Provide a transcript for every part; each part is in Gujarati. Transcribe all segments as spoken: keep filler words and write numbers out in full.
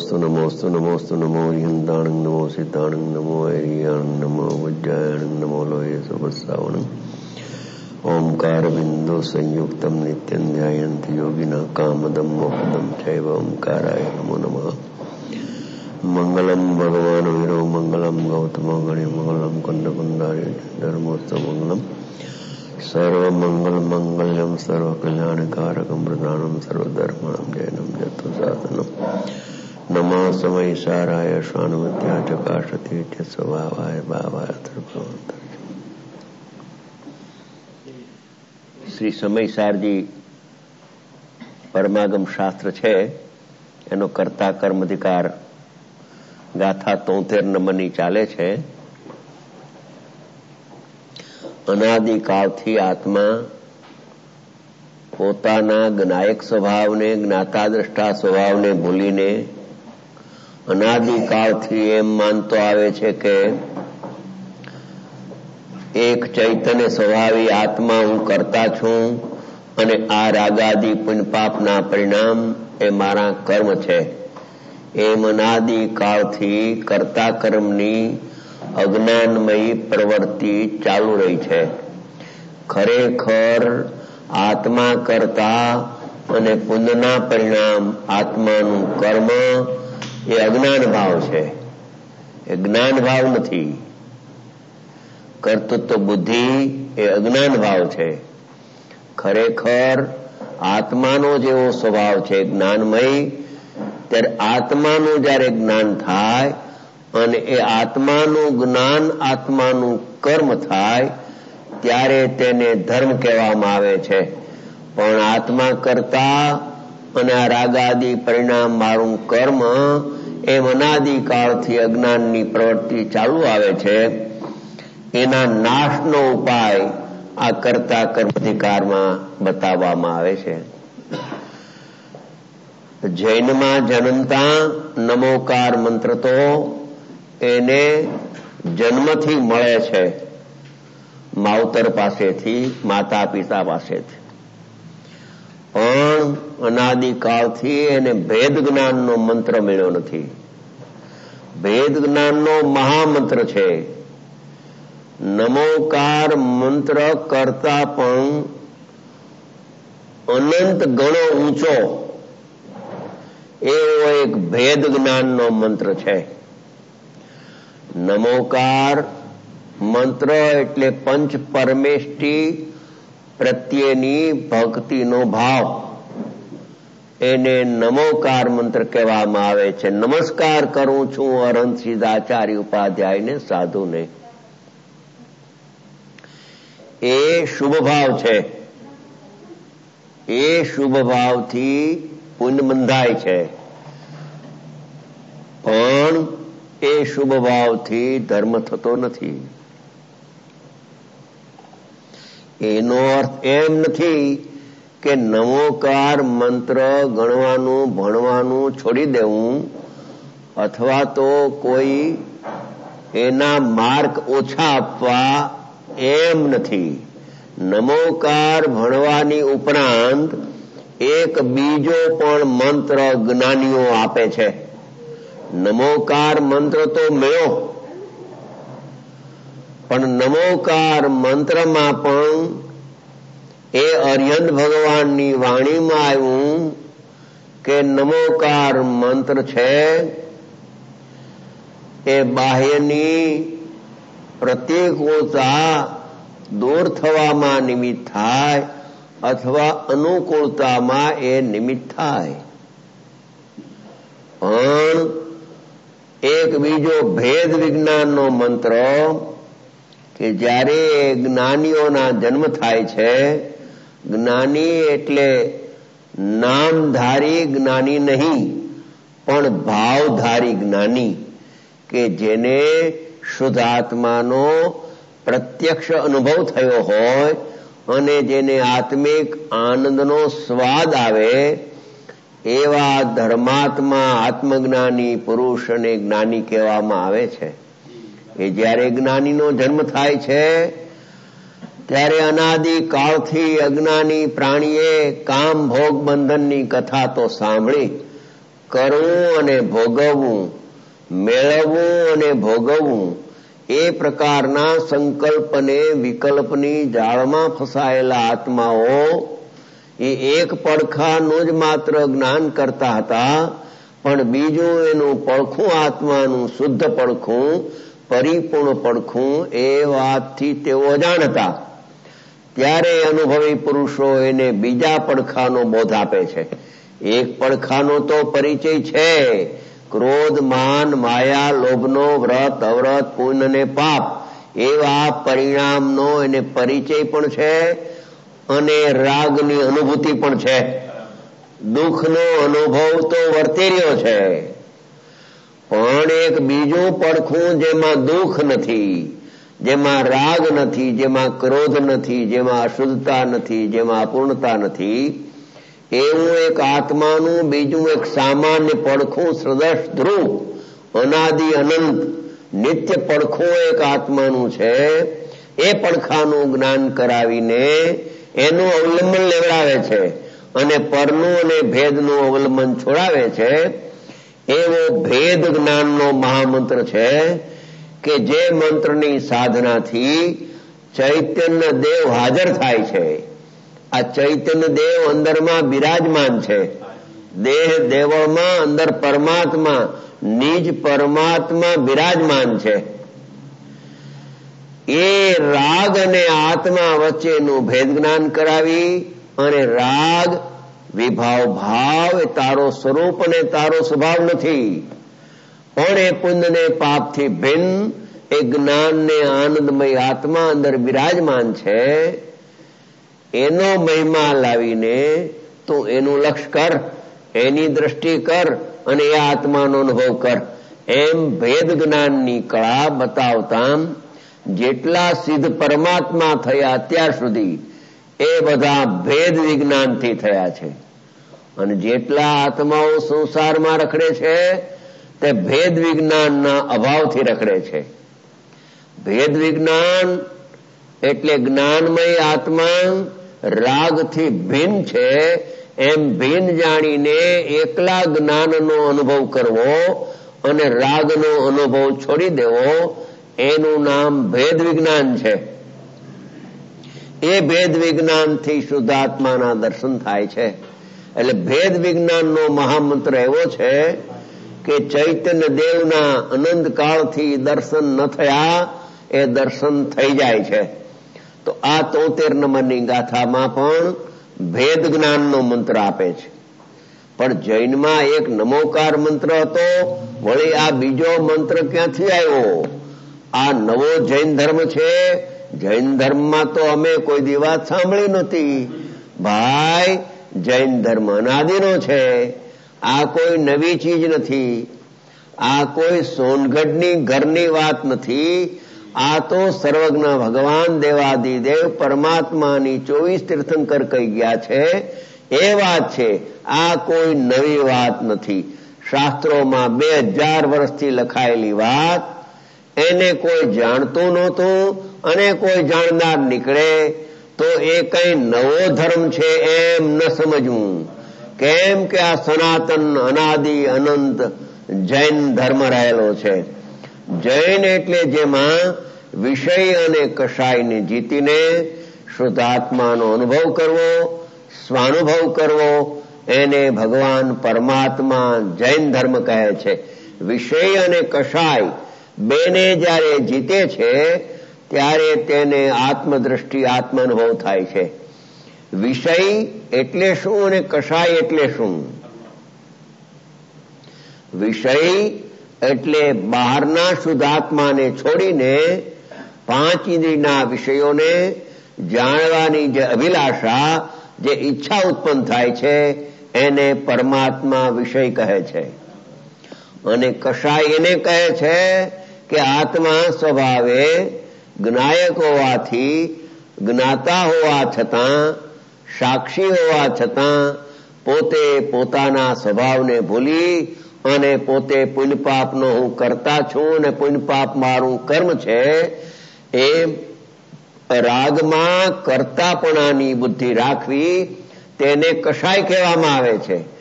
नमोस्तु नमोस्तु नमोस्तु नमो हरिहंताणं नमो सिद्धाणं नमो हरियाणं नमो वज्रायणं नमो लोहे सुभस्रावणं ओंकार बिंदु संयुक्तम नित्यं ध्यायन्ति योगिनः कामदं मोक्षदं चैव ओंकाराय नमो नमः। मंगलम भगवान वीरो मंगलम गौतमो गणे मंगलम कुंडकुंडार्य धर्मोत्सव मंगलम सर्व मंगल मंगल्यम सर्व कल्याणकारकम प्रधानम सर्वधर्माणां जयनम जतु साधनम नमः समय साराय स्वानुमत्या चकाशति च स्वभावाय भावाय सर्वभूत। श्री समयसारजी परमागम शास्त्र છે એનો કર્તા કર્મ અધિકાર ગાથા તોતેર નંબરની ચાલે છે। અનાદિકાળથી આત્મા પોતાના જ્ઞાયક સ્વભાવને જ્ઞાતા દ્રષ્ટા સ્વભાવને ભૂલીને અનાદિકાળથી એમ માનતો આવે છે કે એક ચૈતન્ય સ્વભાવી આત્મા હું કરતા છું અને આ રાગાદિ પુણ્ય પાપના પરિણામ એ મારા કર્મ છે। એમ અનાદિકાળથી કર્તા કર્મની અજ્ઞાનમયી પ્રવૃત્તિ ચાલુ રહી છે। ખરેખર આત્મા કરતા અને પુણ્યના પરિણામ આત્માનું કર્મ એ અજ્ઞાન ભાવ છે, એ જ્ઞાન ભાવ નથી। કર્તૃત્વ બુદ્ધિ એ અજ્ઞાન ભાવ છે। ખરેખર આત્માનો જેવો સ્વભાવ છે જ્ઞાનમય, ત્યારે આત્માનું જયારે જ્ઞાન થાય અને એ આત્માનું જ્ઞાન આત્માનું કર્મ થાય ત્યારે તેને ધર્મ કહેવામાં આવે છે। પણ આત્મા કરતા અને આ રાગાદિ પરિણામ મારું કર્મ એમ અનાદિકાળથી અજ્ઞાનની પ્રવૃત્તિ ચાલુ આવે છે, એના નાશનો ઉપાય આ કર્તા કર્મ અધિકારમાં બતાવવામાં આવે છે। જૈનમાં જન્મતા નમોકાર મંત્ર તો એને જન્મથી મળે છે, માવતર પાસેથી, માતા પિતા પાસેથી, પણ અનાદિકાળથી એને ભેદ જ્ઞાનનો મંત્ર મળ્યો નથી। ભેદ જ્ઞાનનો મહામંત્ર છે। નમોકાર મંત્ર કરતા પણ અનંત ગણો ઊંચો એવો એક ભેદ જ્ઞાનનો મંત્ર છે। નમોકાર મંત્ર એટલે પંચ પરમેષ્ઠી પ્રત્યેની ભક્તિનો ભાવ, એને નમોકાર મંત્ર કહેવામાં આવે છે। નમસ્કાર કરું છું અનંત સિદ્ધાચાર્ય ઉપાધ્યાયને, સાધુને। એ શુભ ભાવ છે, એ શુભ ભાવથી પુણ્ય બંધાય છે, પણ એ શુભ ભાવથી ધર્મ થતો નથી। એનો અર્થ એમ નથી કે નમોકાર મંત્ર ગણવાનું ભણવાનું છોડી દેવું અથવા તો કોઈ એના માર્ક ઓછા આપવા, એમ નથી। નમોકાર ભણવાની ઉપરાંત એક બીજો પણ મંત્ર જ્ઞાનીઓ આપે છે। નમોકાર મંત્ર તો મળ્યો, પણ નમોકાર મંત્રમાં પણ એ અરિહંત ભગવાનની વાણીમાં આવ્યું કે નમોકાર મંત્ર છે એ બાહ્યની પ્રતિકૂળતા દૂર થવામાં નિમિત્ત થાય અથવા અનુકૂળતામાં એ નિમિત્ત થાય। પણ એક બીજો ભેદ વિજ્ઞાનનો મંત્ર કે જ્યારે જ્ઞાનીઓના જન્મ થાય છે, જ્ઞાની એટલે નામધારી જ્ઞાની નહીં પણ ભાવધારી જ્ઞાની, કે જેને શુદ્ધ આત્માનો પ્રત્યક્ષ અનુભવ થયો હોય અને જેને આત્મિક આનંદનો સ્વાદ આવે એવા ધર્માત્મા આત્મજ્ઞાની પુરુષને જ્ઞાની કહેવામાં આવે છે। એ જ્યારે જ્ઞાનીનો જન્મ થાય છે ત્યારે અનાદિકાળથી અજ્ઞાની પ્રાણીએ કામ ભોગ બંધનની કથા તો સાંભળી, કરવું અને ભોગવવું, મેળવવું અને ભોગવવું એ પ્રકારના સંકલ્પને વિકલ્પની જાળમાં ફસાયેલા આત્માઓ એ એક પડખાનું જ માત્ર જ્ઞાન કરતા હતા, પણ બીજું એનું પડખું, આત્માનું શુદ્ધ પડખું, પરિપૂર્ણ પડખું એ વાતથી તેઓ જાણતા. ત્યારે અનુભવી પુરુષો એને બીજા પડખાનો બોધ આપે છે. એક પડખાનો તો પરિચય છે, ક્રોધ, માન, માયા, લોભનો, વ્રત, અવ્રત, પુણ્ય અને પાપ એવા પરિણામનો એને પરિચય પણ છે અને રાગની અનુભૂતિ પણ છે. દુઃખનો અનુભવ તો વર્તી રહ્યો છે, પણ એક બીજું પડખું જેમાં દુઃખ નથી, જેમાં રાગ નથી, જેમાં ક્રોધ નથી, જેમાં અશુદ્ધતા નથી, જેમાં અપૂર્ણતા નથી, એવું એક આત્માનું બીજું એક સામાન્ય પડખું, સદૃશ ધ્રુવ, અનાદિ અનંત નિત્ય પડખું એક આત્માનું છે. એ પડખાનું જ્ઞાન કરાવીને એનું અવલંબન લેવડાવે છે અને પરનું અને ભેદનું અવલંબન છોડાવે છે. એવો ભેદ જ્ઞાનનો મહામંત્ર છે કે જે મંત્રની સાધનાથી ચૈતન્ય દેવ હાજર થાય છે. આ ચૈતન્ય દેવ અંદરમાં બિરાજમાન છે. દેહ દેવળમાં અંદર પરમાત્મા, નિજ પરમાત્મા બિરાજમાન છે. એ રાગ અને આત્મા વચ્ચેનું ભેદ જ્ઞાન કરાવી અને રાગ વિભાવ ભાવ એ તારો સ્વરૂપ અને તારો સ્વભાવ નથી, પણ એ પુણ્ય ને પાપથી ભિન્ન એ જ્ઞાનને આનંદમય આત્મા અંદર બિરાજમાન છે. એનો મહિમા લાવીને તું એનું લક્ષ્ય કર, એની દ્રષ્ટિ કર અને એ આત્માનો અનુભવ કર. એમ ભેદ જ્ઞાનની કળા બતાવતા જેટલા સિદ્ધ પરમાત્મા થયા અત્યાર સુધી એ બધા ભેદ વિજ્ઞાનથી થયા છે, અને જેટલા આત્માઓ સંસારમાં રખડે છે તે ભેદ વિજ્ઞાનના અભાવથી રખડે છે. ભેદ વિજ્ઞાન એટલે જ્ઞાનમય આત્મા રાગથી ભિન્ન છે એમ ભિન્ન જાણીને એકલા જ્ઞાનનો અનુભવ કરવો અને રાગનો અનુભવ છોડી દેવો, એનું નામ ભેદ વિજ્ઞાન છે. એ ભેદ વિજ્ઞાનથી શુદ્ધાત્માના દર્શન થાય છે. એટલે ભેદ વિજ્ઞાનનો મહામંત્ર એવો છે કે ચૈતન્ય દેવના અનંત કાળથી દર્શન ન થયા એ દર્શન થઈ જાય છે. તો આ તોતેર નંબરની ગાથામાં પણ ભેદ જ્ઞાનનો મંત્ર આપે છે. પણ જૈનમાં એક નમોકાર મંત્ર હતો, વળી આ બીજો મંત્ર ક્યાંથી આવ્યો? આ નવો જૈન ધર્મ છે. જૈન ધર્મમાં તો અમે કોઈ દી વાત સાંભળી નહોતી. ભાઈ, જૈન ધર્મ અનાદિનો છે. આ કોઈ નવી ચીજ નથી. આ કોઈ સોનગઢની ઘરની વાત નથી. આ તો સર્વજ્ઞ ભગવાન દેવાદિદેવ પરમાત્માની ચોવીસ તીર્થંકર કહી ગયા છે એ વાત છે. આ કોઈ નવી વાત નથી. શાસ્ત્રોમાં બે હજાર વર્ષથી લખાયેલી વાત. એને કોઈ જાણતું નહોતું અને કોઈ જાણનાર નીકળે તો એ કઈ નવો ધર્મ છે એમ ન સમજવું. કેમ કે આ સનાતન અનાદિ અનંત જૈન ધર્મ રહેલો છે. જૈન એટલે જેમાં વિષય અને કષાયને જીતીને શુદ્ધાત્માનો અનુભવ કરવો, સ્વાનુભવ કરવો, એને ભગવાન પરમાત્મા જૈન ધર્મ કહે છે. વિષય અને કષાય બેને જ્યારે જીતે છે ત્યારે તેને આત્મદ્રષ્ટિ, આત્માનુભવ થાય છે. વિષય એટલે શું અને કષાય એટલે શું? વિષય એટલે બહારના શુદ્ધાત્માને છોડીને પાંચ ઇન્દ્રિયના વિષયોને જાણવાની જે અભિલાષા, જે ઈચ્છા ઉત્પન્ન થાય છે એને પરમાત્મા વિષય કહે છે. અને કષાય એને કહે છે કે આત્મા સ્વભાવે જ્ઞાયક હોવાથી, જ્ઞાતા હોવા છતાં, સાક્ષી હોવા છતાં પોતે પોતાના સ્વભાવને ભૂલી અને પોતે પુણ્ય પાપનો હું કરતા છું અને પુણ્ય પાપ મારું કર્મ છે એ રાગમાં કરતાપણાની બુદ્ધિ રાખવી તેને કષાય કહેવામાં આવે છે.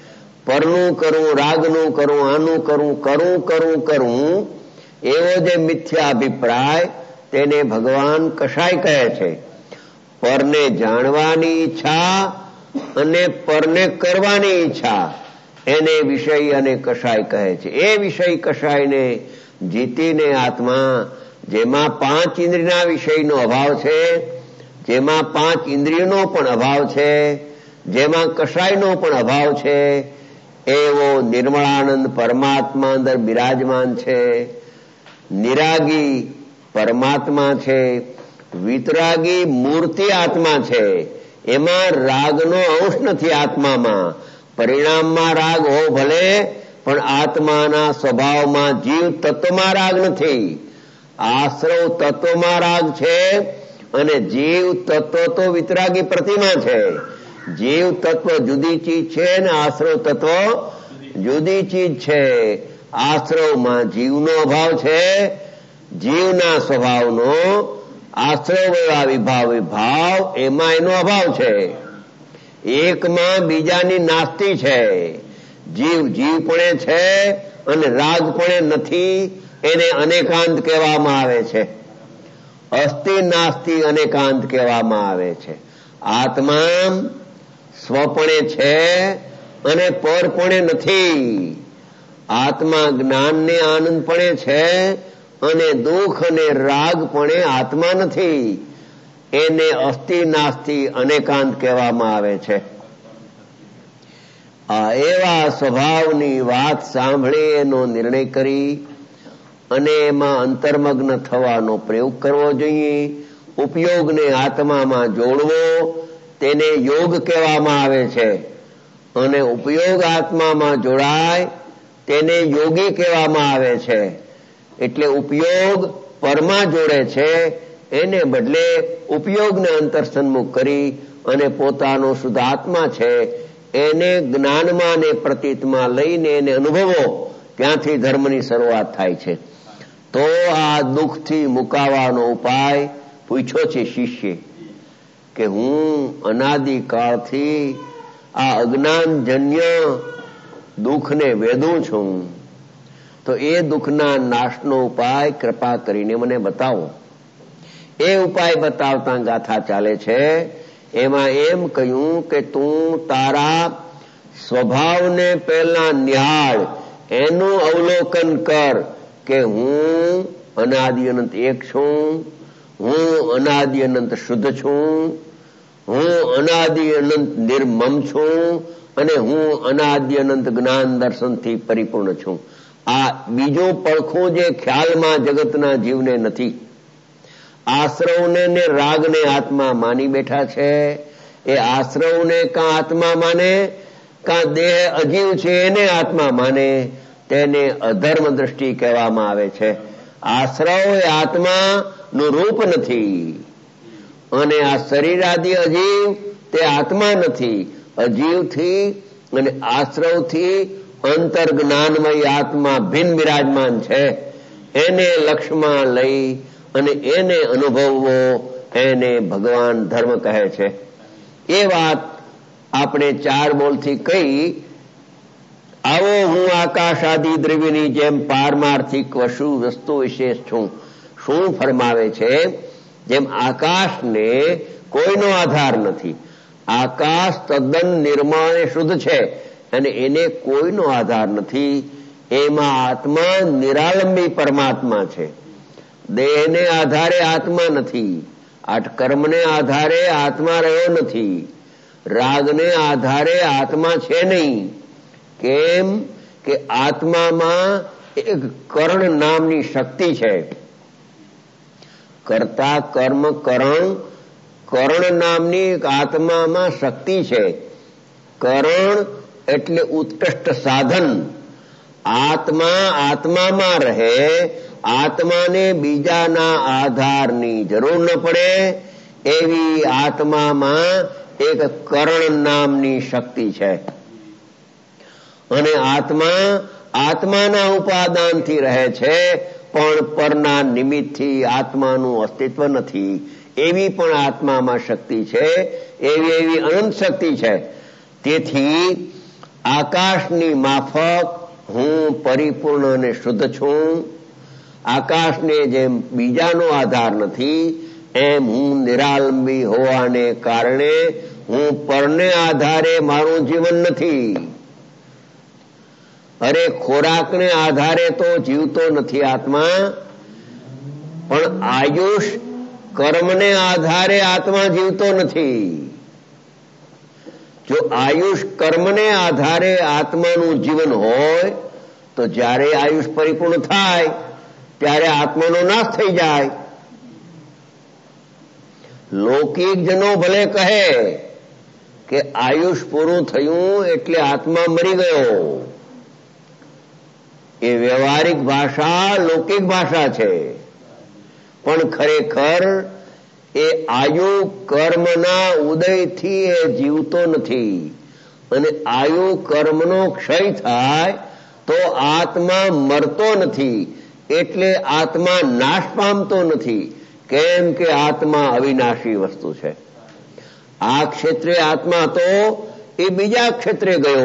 પરનું કરવું, રાગનું કરવું, આનું કરવું, કરવું કરવું કરવું, એવો જે મિથ્યા અભિપ્રાય તેને ભગવાન કશાય કહે છે. પરને જાણવાની ઈચ્છા અને પરને કરવાની ઈચ્છા એને વિષય અને કશાય કહે છે. એ વિષય કશાયને જીતીને આત્મા, જેમાં પાંચ ઇન્દ્રિયના વિષયનો અભાવ છે, જેમાં પાંચ ઇન્દ્રિયનો પણ અભાવ છે, જેમાં કશાયનો પણ અભાવ છે, એવો નિર્મળાનંદ પરમાત્મા અંદર બિરાજમાન છે. નિરાગી પરમાત્મા છે, વિતરાગી મૂર્તિ આત્મા છે. એમાં રાગનો અંશ નથી આત્મામાં. પરિણામમાં રાગ હો ભલે, પણ આત્માના સ્વભાવમાં જીવ તત્વમાં રાગ નથી. આશ્રવ તત્વમાં રાગ છે અને જીવ તત્વ તો વિતરાગી પ્રતિમા છે. જીવ તત્વ જુદી ચીજ છે ને આશ્રવ તત્વ જુદી ચીજ છે. આશ્રવમાં જીવનો અભાવ છે, જીવના સ્વભાવનો આશ્રવ વિભાવ વિભાવ એમાં એનો અભાવ છે. એકમાં બીજાની નાસ્તિ છે. જીવ જીવપણે છે અને રાગપણે નથી, એને અનેકાંત કહેવામાં આવે છે. અસ્થિ નાસ્તિ અનેકાંત કહેવામાં આવે છે. આત્મા સ્વપણે છે અને પરપણે નથી. આત્મા જ્ઞાનને આનંદપણે છે અને દુઃખ અને રાગપણે આત્મા નથી. એને અસ્થિ નાસ્તિ અનેકાંત કહેવામાં આવે છે. આ એવા સ્વભાવની વાત સાંભળી એનો નિર્ણય કરી અને એમાં અંતર્મગ્ન થવાનો પ્રયોગ કરવો જોઈએ. ઉપયોગને આત્મામાં જોડવો તેને યોગ કહેવામાં આવે છે અને ઉપયોગ આત્મામાં જોડાય તેને યોગી કહેવામાં આવે છે. એટલે ઉપયોગ પરમાં જોડે છે, એને બદલે ઉપયોગને અંતર સન્મુખ કરી અને પોતાનો શુદ્ધ આત્મા છે એને જ્ઞાનમાં ને પ્રતીતમાં લઈને એને અનુભવો, ત્યાંથી ધર્મની શરૂઆત થાય છે. તો આ દુઃખથી મુકાવાનો ઉપાય પૂછ્યો છે શિષ્ય કે હું અનાદિકાળથી આ અજ્ઞાનજન્ય દુઃખને વેદું છું, તો એ દુઃખના નાશનો ઉપાય કૃપા કરીને મને બતાવો. એ ઉપાય બતાવતા ગાથા ચાલે છે. એમાં એમ કહ્યું કે તું તારા સ્વભાવને પહેલા નિહાળ, એનું અવલોકન કર કે હું અનાદિ અનંત એક છું, હું અનાદિ અનંત શુદ્ધ છું, હું અનાદિ અનંત નિર્મમ છું અને હું અનાદિ અનંત જ્ઞાન દર્શનથી પરિપૂર્ણ છું. આ બીજું પડખું જે ખ્યાલમાં જગતના જીવને નથી. આશ્રવને ને રાગને આત્મા માની બેઠા છે. એ આશ્રવને કાં આત્મા માને કાં દેહ અજીવ છે એને આત્મા માને, તેને અધર્મ દ્રષ્ટિ કહેવામાં આવે છે. આશ્રવ એ આત્માનું રૂપ નથી અને આ શરીર આદિ અજીવ તે આત્મા નથી. અજીવથી અને આશ્રવથી અંતર જ્ઞાનમય આત્મા ભિન્ન બિરાજમાન છે. એને લક્ષ્યમાં લઈ અને એને અનુભવવો, એને ભગવાન ધર્મ કહે છે. એ વાત આપણે ચાર બોલથી કહી. આવો હું આકાશ આદિ દ્રવ્યની જેમ પારમાર્થિક વસ્તુ વસ્તુ વિશેષ છું. શું ફરમાવે છે? જેમ આકાશને કોઈનો આધાર નથી, આકાશ તદ્દન નિર્મળ અને શુદ્ધ છે અને એને કોઈનો આધાર નથી, એમાં આત્મા નિરાલંબી પરમાત્મા છે. દેહને આધારે આત્મા નથી, આઠ કર્મને આધારે આત્મા રહ્યો નથી, રાગને આધારે આત્મા છે નહીં. કેમ કે આત્મામાં એક કરણ નામની શક્તિ છે. કર્તા કર્મ કરણ, કરણ નામની એક આત્મામાં શક્તિ છે. કરણ એટલે ઉત્કૃષ્ટ સાધન. આત્મા આત્મામાં રહે, આત્માને બીજાના આધારની જરૂર ન પડે એવી આત્મામાં એક કરણ નામની શક્તિ છે. અને આત્મા આત્માના ઉપાદાનથી રહે છે, પણ પરના નિમિત્તથી આત્માનું અસ્તિત્વ નથી. એવી પણ આત્મામાં શક્તિ છે. એવી એવી અનંત શક્તિ છે. તેથી આકાશની માફક હું પરિપૂર્ણ અને શુદ્ધ છું. આકાશને જેમ બીજાનો આધાર નથી એમ હું નિરાલંબી હોવાને કારણે હું પરને આધારે મારું જીવન નથી. અરે ખોરાકને આધારે તો જીવતો નથી આત્મા, પણ આયુષ કર્મને આધારે આત્મા જીવતો નથી. જો આયુષ કર્મને આધારે આત્માનું જીવન હોય તો જ્યારે આયુષ પરિપૂર્ણ થાય ત્યારે આત્માનો નાશ થઈ જાય. લૌકિક જનો ભલે કહે કે આયુષ પૂરું થયું એટલે આત્મા મરી ગયો, એ વ્યવહારિક ભાષા લૌકિક ભાષા છે, પણ ખરેખર એ આયુ કર્મના ઉદયથી એ જીવતો નથી. અને આયુ કર્મનો ક્ષય થાય તો આત્મા મરતો નથી, એટલે આત્મા નાશ પામતો નથી. કેમ કે આત્મા અવિનાશી વસ્તુ છે. આ ક્ષેત્રે આત્મા તો એ બીજા ક્ષેત્રે ગયો.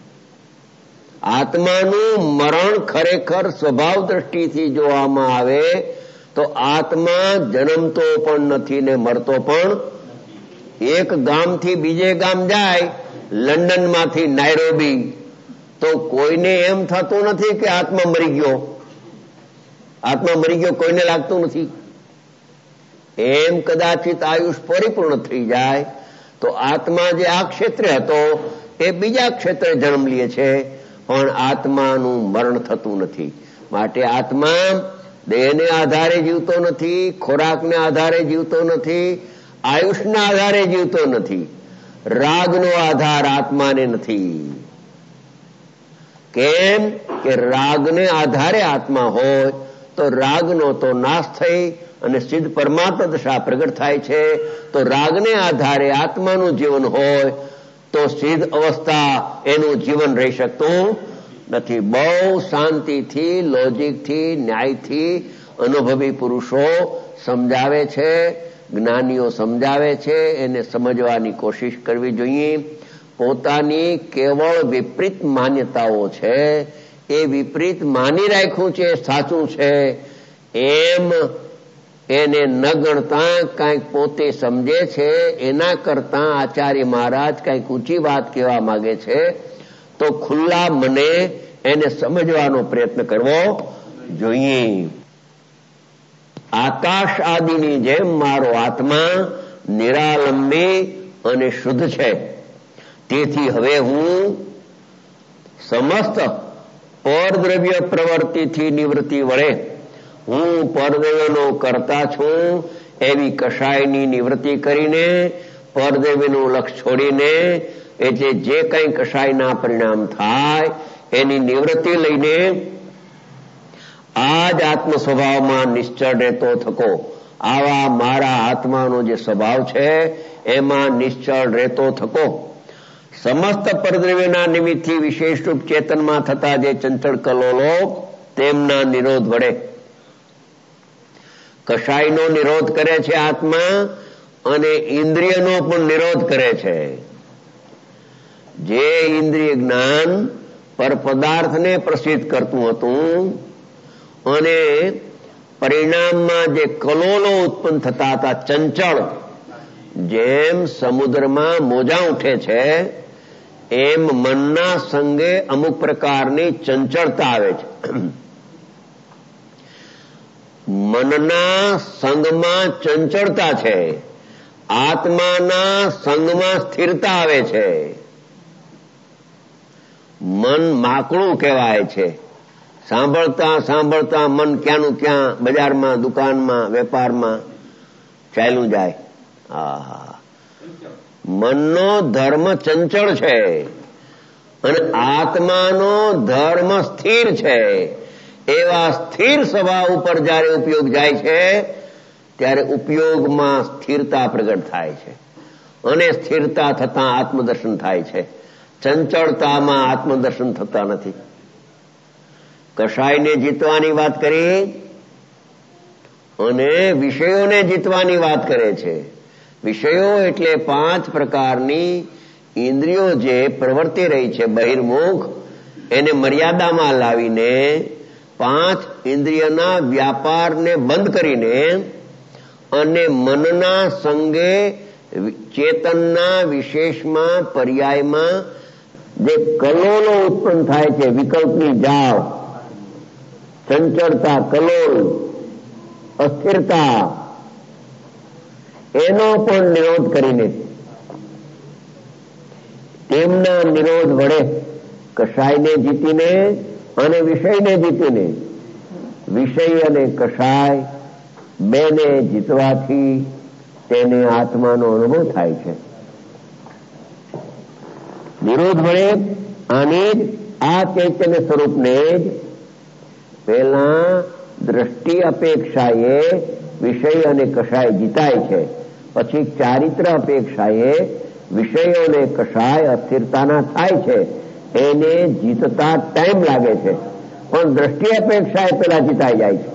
આત્માનું મરણ ખરેખર સ્વભાવ દ્રષ્ટિથી જોવામાં આવે તો આત્મા જન્મતો પણ નથી ને મરતો પણ. એક ગામથી બીજે ગામ જાય, લંડનમાંથી નાયરોબી, તો કોઈને એમ થતું નથી કે આત્મા મરી ગયો. આત્મા મરી ગયો કોઈને લાગતું નથી. એમ કદાચિત આયુષ પરિપૂર્ણ થઈ જાય તો આત્મા જે આ ક્ષેત્રે હતો એ બીજા ક્ષેત્રે જન્મ લે છે, પણ આત્માનું મરણ થતું નથી. માટે આત્મા દેહને આધારે જીવતો નથી, ખોરાકને આધારે જીવતો નથી, આયુષના આધારે જીવતો નથી. રાગનો આધાર આત્માને નથી. કેમ કે રાગને આધારે આત્મા હોય તો રાગનો તો નાશ થઈ અને સિદ્ધ પરમાત્મા દશા પ્રગટ થાય છે. તો રાગને આધારે આત્માનું જીવન હોય તો સિદ્ધ અવસ્થા એનું જીવન રહી શકતું નથી. બહુ શાંતિથી, લોજિકથી, ન્યાયથી અનુભવી પુરુષો સમજાવે છે, જ્ઞાનીઓ સમજાવે છે, એને સમજવાની કોશિશ કરવી જોઈએ. પોતાની કેવળ વિપરીત માન્યતાઓ છે, એ વિપરીત માની રાખ્યું છે સાચું છે એમ એને ન ગણતા કંઈક પોતે સમજે છે. એના કરતા આચાર્ય મહારાજ કંઈક ઊંચી વાત કહેવા માંગે છે તો ખુલ્લા મને એને સમજવાનો પ્રયત્ન કરવો જોઈએ. આકાશ આદિની જેમ મારો આત્મા નિરાલંબી અને શુદ્ધ છે. તેથી હવે હું સમસ્ત પરદ્રવ્ય પ્રવૃત્તિથી નિવૃત્તિ વડે હું પરદ્રવ્યનો કરતા છું એવી કષાયની નિવૃત્તિ કરીને, પરદ્રવ્યનું લક્ષ છોડીને, એટલે જે કંઈ કષાયના પરિણામ થાય એની નિવૃત્તિ લઈને આ જ આત્મ સ્વભાવમાં નિશ્ચળ રહેતો થકો. આવા મારા આત્માનો જે સ્વભાવ છે એમાં નિશ્ચળ રહેતો થકો. સમસ્ત પરદ્રવ્યના નિમિત્તથી વિશેષ રૂપ ચેતનમાં થતા જે ચંચળ કલોલો તેમના નિરોધ વડે કષાયનો નિરોધ કરે છે આત્મા, અને ઇન્દ્રિયનો પણ નિરોધ કરે છે. જે ઇન્દ્રિય જ્ઞાન પર પદાર્થને પ્રસિદ્ધ કરતું હતું અને પરિણામમાં જે કલોલો ઉત્પન્ન થતા હતા ચંચળ, જેમ સમુદ્રમાં મોજા ઉઠે છે એમ મનના સંગે અમુક પ્રકારની ચંચળતા આવે છે. મનના સંગમાં ચંચળતા છે, આત્માના સંગમાં સ્થિરતા આવે છે. મન માકડું કહેવાય છે. સાંભળતા સાંભળતા મન ક્યાંનું ક્યાં બજારમાં, દુકાનમાં, વેપારમાં ચાલ્યું જાય. આહા, મનનો ધર્મ ચંચળ છે અને આત્માનો ધર્મ સ્થિર છે. એવા સ્થિર સ્વભાવ ઉપર જ્યારે ઉપયોગ જાય છે ત્યારે ઉપયોગમાં સ્થિરતા પ્રગટ થાય છે અને સ્થિરતા થતાં આત્મદર્શન થાય છે. ચંચળતામાં આત્મદર્શન થતા નથી. કષાયને જીતવાની વાત કરી અને વિષયોને જીતવાની વાત કરે છે. વિષયો એટલે પાંચ પ્રકારની ઇન્દ્રિયો જે પ્રવર્તી રહી છે બહિર્મુખ, એને મર્યાદામાં લાવીને પાંચ ઇન્દ્રિયના વ્યાપારને બંધ કરીને અને મનના સંગે ચેતનના વિશેષમાં પર્યાયમાં જે કલોલો ઉત્પન્ન થાય છે, વિકલ્પની જાળ, ચંચળતા, કલોલ, અસ્થિરતા, એનો પણ નિરોધ કરીને તેમના નિરોધ વડે કષાયને જીતીને અને વિષયને જીતીને, વિષય અને કષાય બેને જીતવાથી તેને આત્માનો અનુભવ થાય છે. નિરોધ વડે આને જ આ ચૈતન્ય સ્વરૂપને જ પહેલા દ્રષ્ટિ અપેક્ષાએ વિષય અને કષાય જીતાય છે, પછી ચારિત્ર અપેક્ષાએ વિષયો અને કષાય અસ્થિરતાના થાય છે. એને જીતતા ટાઈમ લાગે છે, પણ દ્રષ્ટિ અપેક્ષાએ પેલા જીતાઈ જાય છે.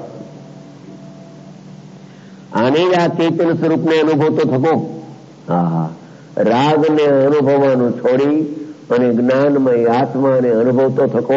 આની જ આ ચૈતન્ય સ્વરૂપને અનુભવ તો થકો. હા, રાગને અનુભવવાનું છોડી અને જ્ઞાનમય આત્માને અનુભવ તો થકો.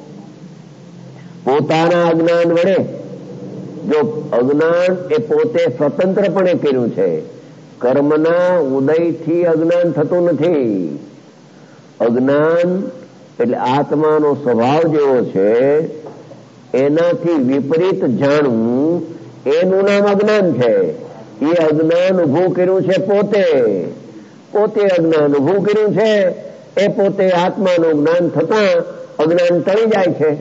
પોતાના અજ્ઞાન વડે, જો અજ્ઞાન એ પોતે સ્વતંત્રપણે કર્યું છે, કર્મના ઉદયથી અજ્ઞાન થતું નથી. અજ્ઞાન એટલે આત્માનો સ્વભાવ જેવો છે એનાથી વિપરીત જાણવું, એનું નામ અજ્ઞાન છે. એ અજ્ઞાન ઉભું કર્યું છે પોતે પોતે અજ્ઞાન ઉભું કર્યું છે. એ પોતે આત્માનું જ્ઞાન થતા અજ્ઞાન ટળી જાય છે.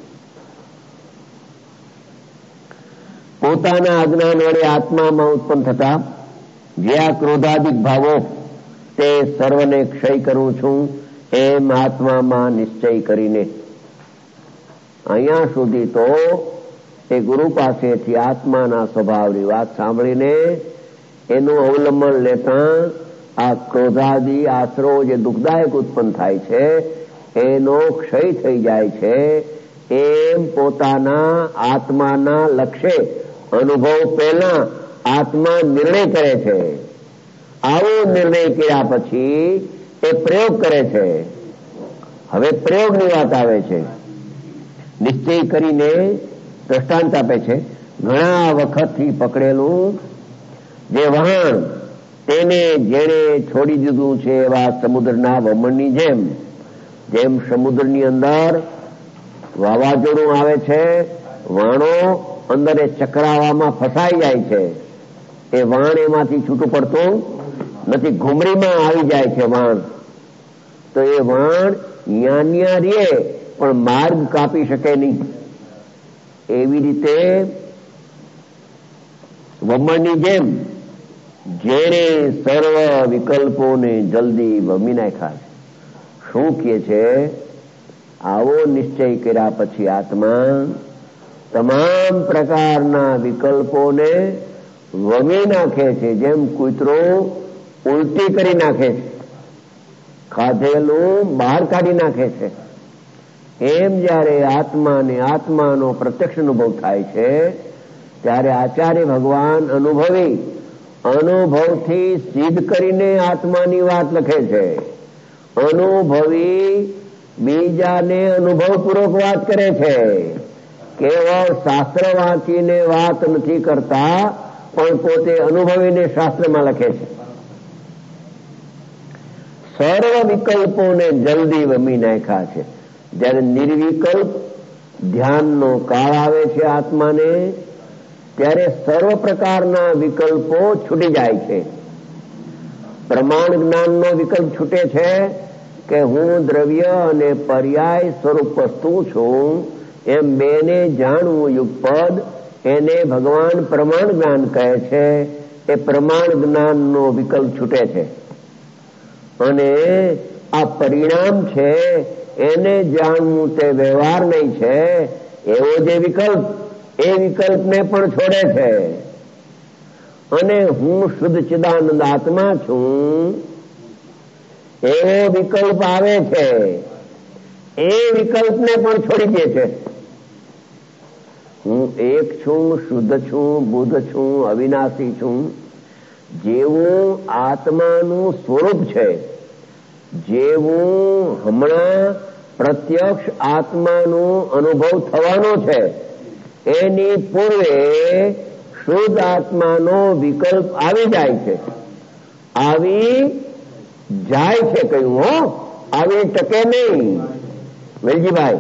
પોતાના અજ્ઞાન વડે આત્મામાં ઉત્પન્ન થતા જે આ ક્રોધાદિક ભાવો તે સર્વને ક્ષય કરું છું એમ આત્મામાં નિશ્ચય કરીને, અહીંયા સુધી તો એ ગુરુ પાસેથી આત્માના સ્વભાવની વાત સાંભળીને એનું અવલંબન લેતા આ ક્રોધાદિ આશરો જે દુઃખદાયક ઉત્પન્ન થાય છે એનો ક્ષય થઈ જાય છે. એમ પોતાના આત્માના લક્ષ્ય અનુભવ પહેલા આત્મા નિર્ણય કરે છે. આવો નિર્ણય કર્યા પછી એ પ્રયોગ કરે છે. હવે પ્રયોગની વાત આવે છે. નિશ્ચય કરીને દ્રષ્ટાંત આપે છે. ઘણા વખતથી પકડેલું જે વહાણ તેને જેણે છોડી દીધું છે એવા સમુદ્રના વમણની જેમ, જેમ સમુદ્રની અંદર વાવાઝોડું આવે છે, વાણો અંદર એ ચક્રાવામાં ફસાઈ જાય છે, એ વાણ એમાંથી છૂટું પડતું નથી, ઘુમરીમાં આવી જાય છે વાણ. તો એ વાણ ન્યા રે પણ માર્ગ કાપી શકે નહીં. એવી રીતે વમણની જેમ જેણે સર્વ વિકલ્પોને જલ્દી વમી નાખ્યા છે. શું કહે છે? આવો નિશ્ચય કર્યા પછી આત્મા તમામ પ્રકારના વિકલ્પોને વમી નાખે છે. જેમ કૂતરો ઉલટી કરી નાખે છે, ખાધેલું બહાર કાઢી નાખે છે, એમ જયારે આત્માને આત્માનો પ્રત્યક્ષ અનુભવ થાય છે ત્યારે આચાર્ય ભગવાન અનુભવી અનુભવથી સિદ્ધ કરીને આત્માની વાત લખે છે. અનુભવી બીજાને અનુભવપૂર્વક વાત કરે છે. કેવળ શાસ્ત્ર વાંચીને વાત નથી કરતા, પણ પોતે અનુભવીને શાસ્ત્રમાં લખે છે. સર્વ વિકલ્પોને જલ્દી વમી નાખ્યા છે. જયારે નિર્વિકલ્પ ધ્યાનનો કાળ આવે છે આત્માને, ત્યારે સર્વ પ્રકારના વિકલ્પો છૂટી જાય છે. પ્રમાણ જ્ઞાનનો વિકલ્પ છૂટે છે કે હું દ્રવ્ય અને પર્યાય સ્વરૂપ વસ્તુ છું એમ બેને જાણવું યુગપદ, એને ભગવાન પ્રમાણ જ્ઞાન કહે છે. એ પ્રમાણ જ્ઞાનનો વિકલ્પ છૂટે છે અને આ પરિણામ છે એને જાણવું તે વ્યવહાર નહીં છે એવો જે વિકલ્પ, એ વિકલ્પને પણ છોડે છે. અને હું શુદ્ધ ચિદાનંદ આત્મા છું એવો વિકલ્પ આવે છે, એ વિકલ્પને પણ છોડી દે છે. હું એક છું, શુદ્ધ છું, બુદ્ધ છું, અવિનાશી છું, જેવું આત્માનું સ્વરૂપ છે જેવું હમણાં પ્રત્યક્ષ આત્માનો અનુભવ થવાનો છે એની પૂર્વે શુદ્ધ આત્માનો વિકલ્પ આવી જાય છે. આવી જાય છે કહ્યું, હો, આવી ટકે નહીં. વેલજીભાઈ,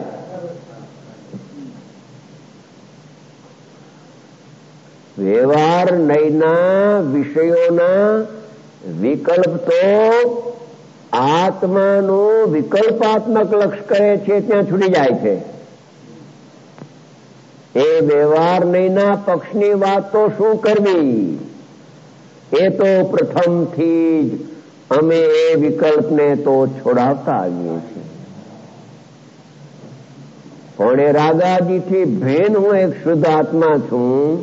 વ્યવહાર નયના વિષયોના વિકલ્પ તો આત્માનું વિકલ્પાત્મક લક્ષ કરે છે ત્યાં છૂટી જાય છે. એ વ્યવહાર નયના પક્ષની વાત તો શું કરવી, એ તો પ્રથમથી જ અમે એ વિકલ્પને તો છોડાવતા આવીએ છીએ. પણ એ રાગાજીથી ભેન હું એક શુદ્ધ આત્મા છું,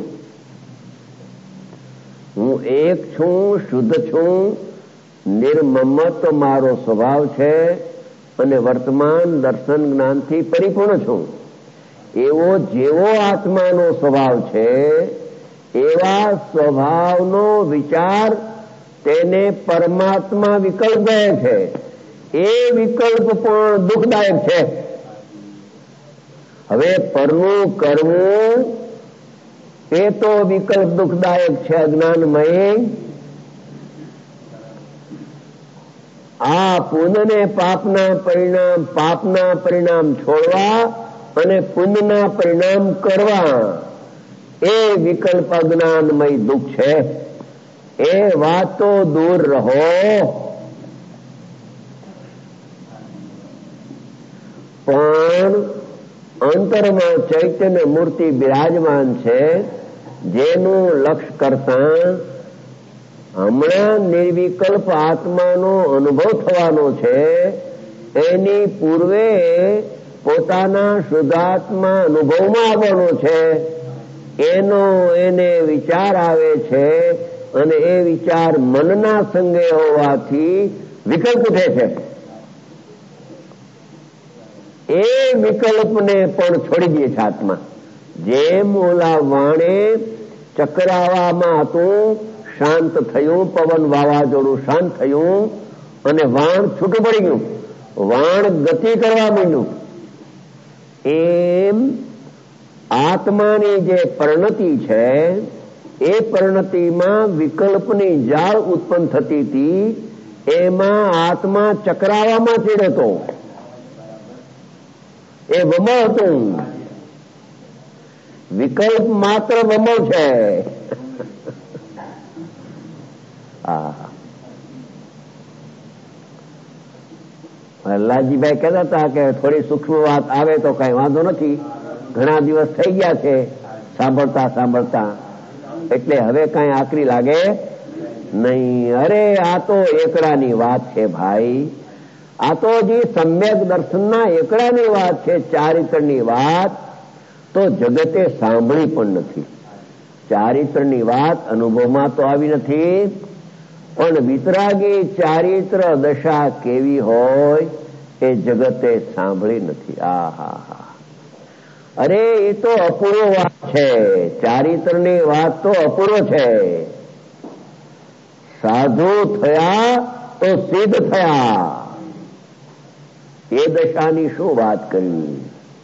હું એક છું, શુદ્ધ છું, નિર્મમત મારો સ્વભાવ છે અને વર્તમાન દર્શન જ્ઞાનથી પરિપૂર્ણ છું. એવો જેવો આત્માનો સ્વભાવ છે એવા સ્વભાવનો વિચાર તેને પરમાત્મા વિકલ્પ કહે છે. એ વિકલ્પ પણ દુઃખદાયક છે. હવે પરનું કરવું એ તો વિકલ્પ દુઃખદાયક છે અજ્ઞાનમય. આ પુણ્યને પાપના પરિણામ પાપના પરિણામ છોડવા અને પુણ્યના પરિણામ કરવા એ વિકલ્પ અજ્ઞાનમય દુઃખ છે. એ વાતો દૂર રહો. પણ અંતરમાં ચૈતન્ય મૂર્તિ બિરાજમાન છે જેનું લક્ષ્ય કરતા હમણાં નિર્વિકલ્પ આત્માનો અનુભવ થવાનો છે એની પૂર્વે પોતાના શુદ્ધાત્મા અનુભવમાં આવવાનો છે એનો એને વિચાર આવે છે અને એ વિચાર મનના સંગે હોવાથી વિકલ્પ ઉઠે છે. એ વિકલ્પને પણ છોડી દે છે આત્મા. જેમ ઓલા વાણે ચક્રાવામાં હતું, શાંત થયું, પવન વાવાઝોડું શાંત થયું અને વાણ છૂટું પડી ગયું, વાણ ગતિ કરવા માંડ્યું. એમ આત્માની જે પરિણતિ છે એ પરિણતિમાં વિકલ્પની જાળ ઉત્પન્ન થતી હતી, એમાં આત્મા ચક્રાવામાં ચડ્યો હતો. એ વમળ હતું. વિકલ્પ માત્ર વમળ છે. લાલજીભાઈ કહેતા હતા કે થોડી સૂક્ષ્મ વાત આવે તો કઈ વાંધો નથી, ઘણા દિવસ થઈ ગયા છે સાંભળતા સાંભળતા, એટલે હવે કઈ આકરી લાગે નહીં. અરે આ તો એકડાની વાત છે ભાઈ, આ તો હજી સમ્યક દર્શનના એકડાની વાત છે. ચારિત્રની વાત તો જગતે સાંભળી પણ નથી. ચારિત્રની વાત અનુભવમાં તો આવી નથી, પણ વિતરાગી ચારિત્ર દશા કેવી હોય એ જગતે સાંભળી નથી. આ હા હા અરે એ તો અપૂર્વ વાત છે. ચારિત્રની વાત તો અપૂર્વ છે. સાધુ થયા તો સિદ્ધ થયા, એ દશાની શું વાત કરવી.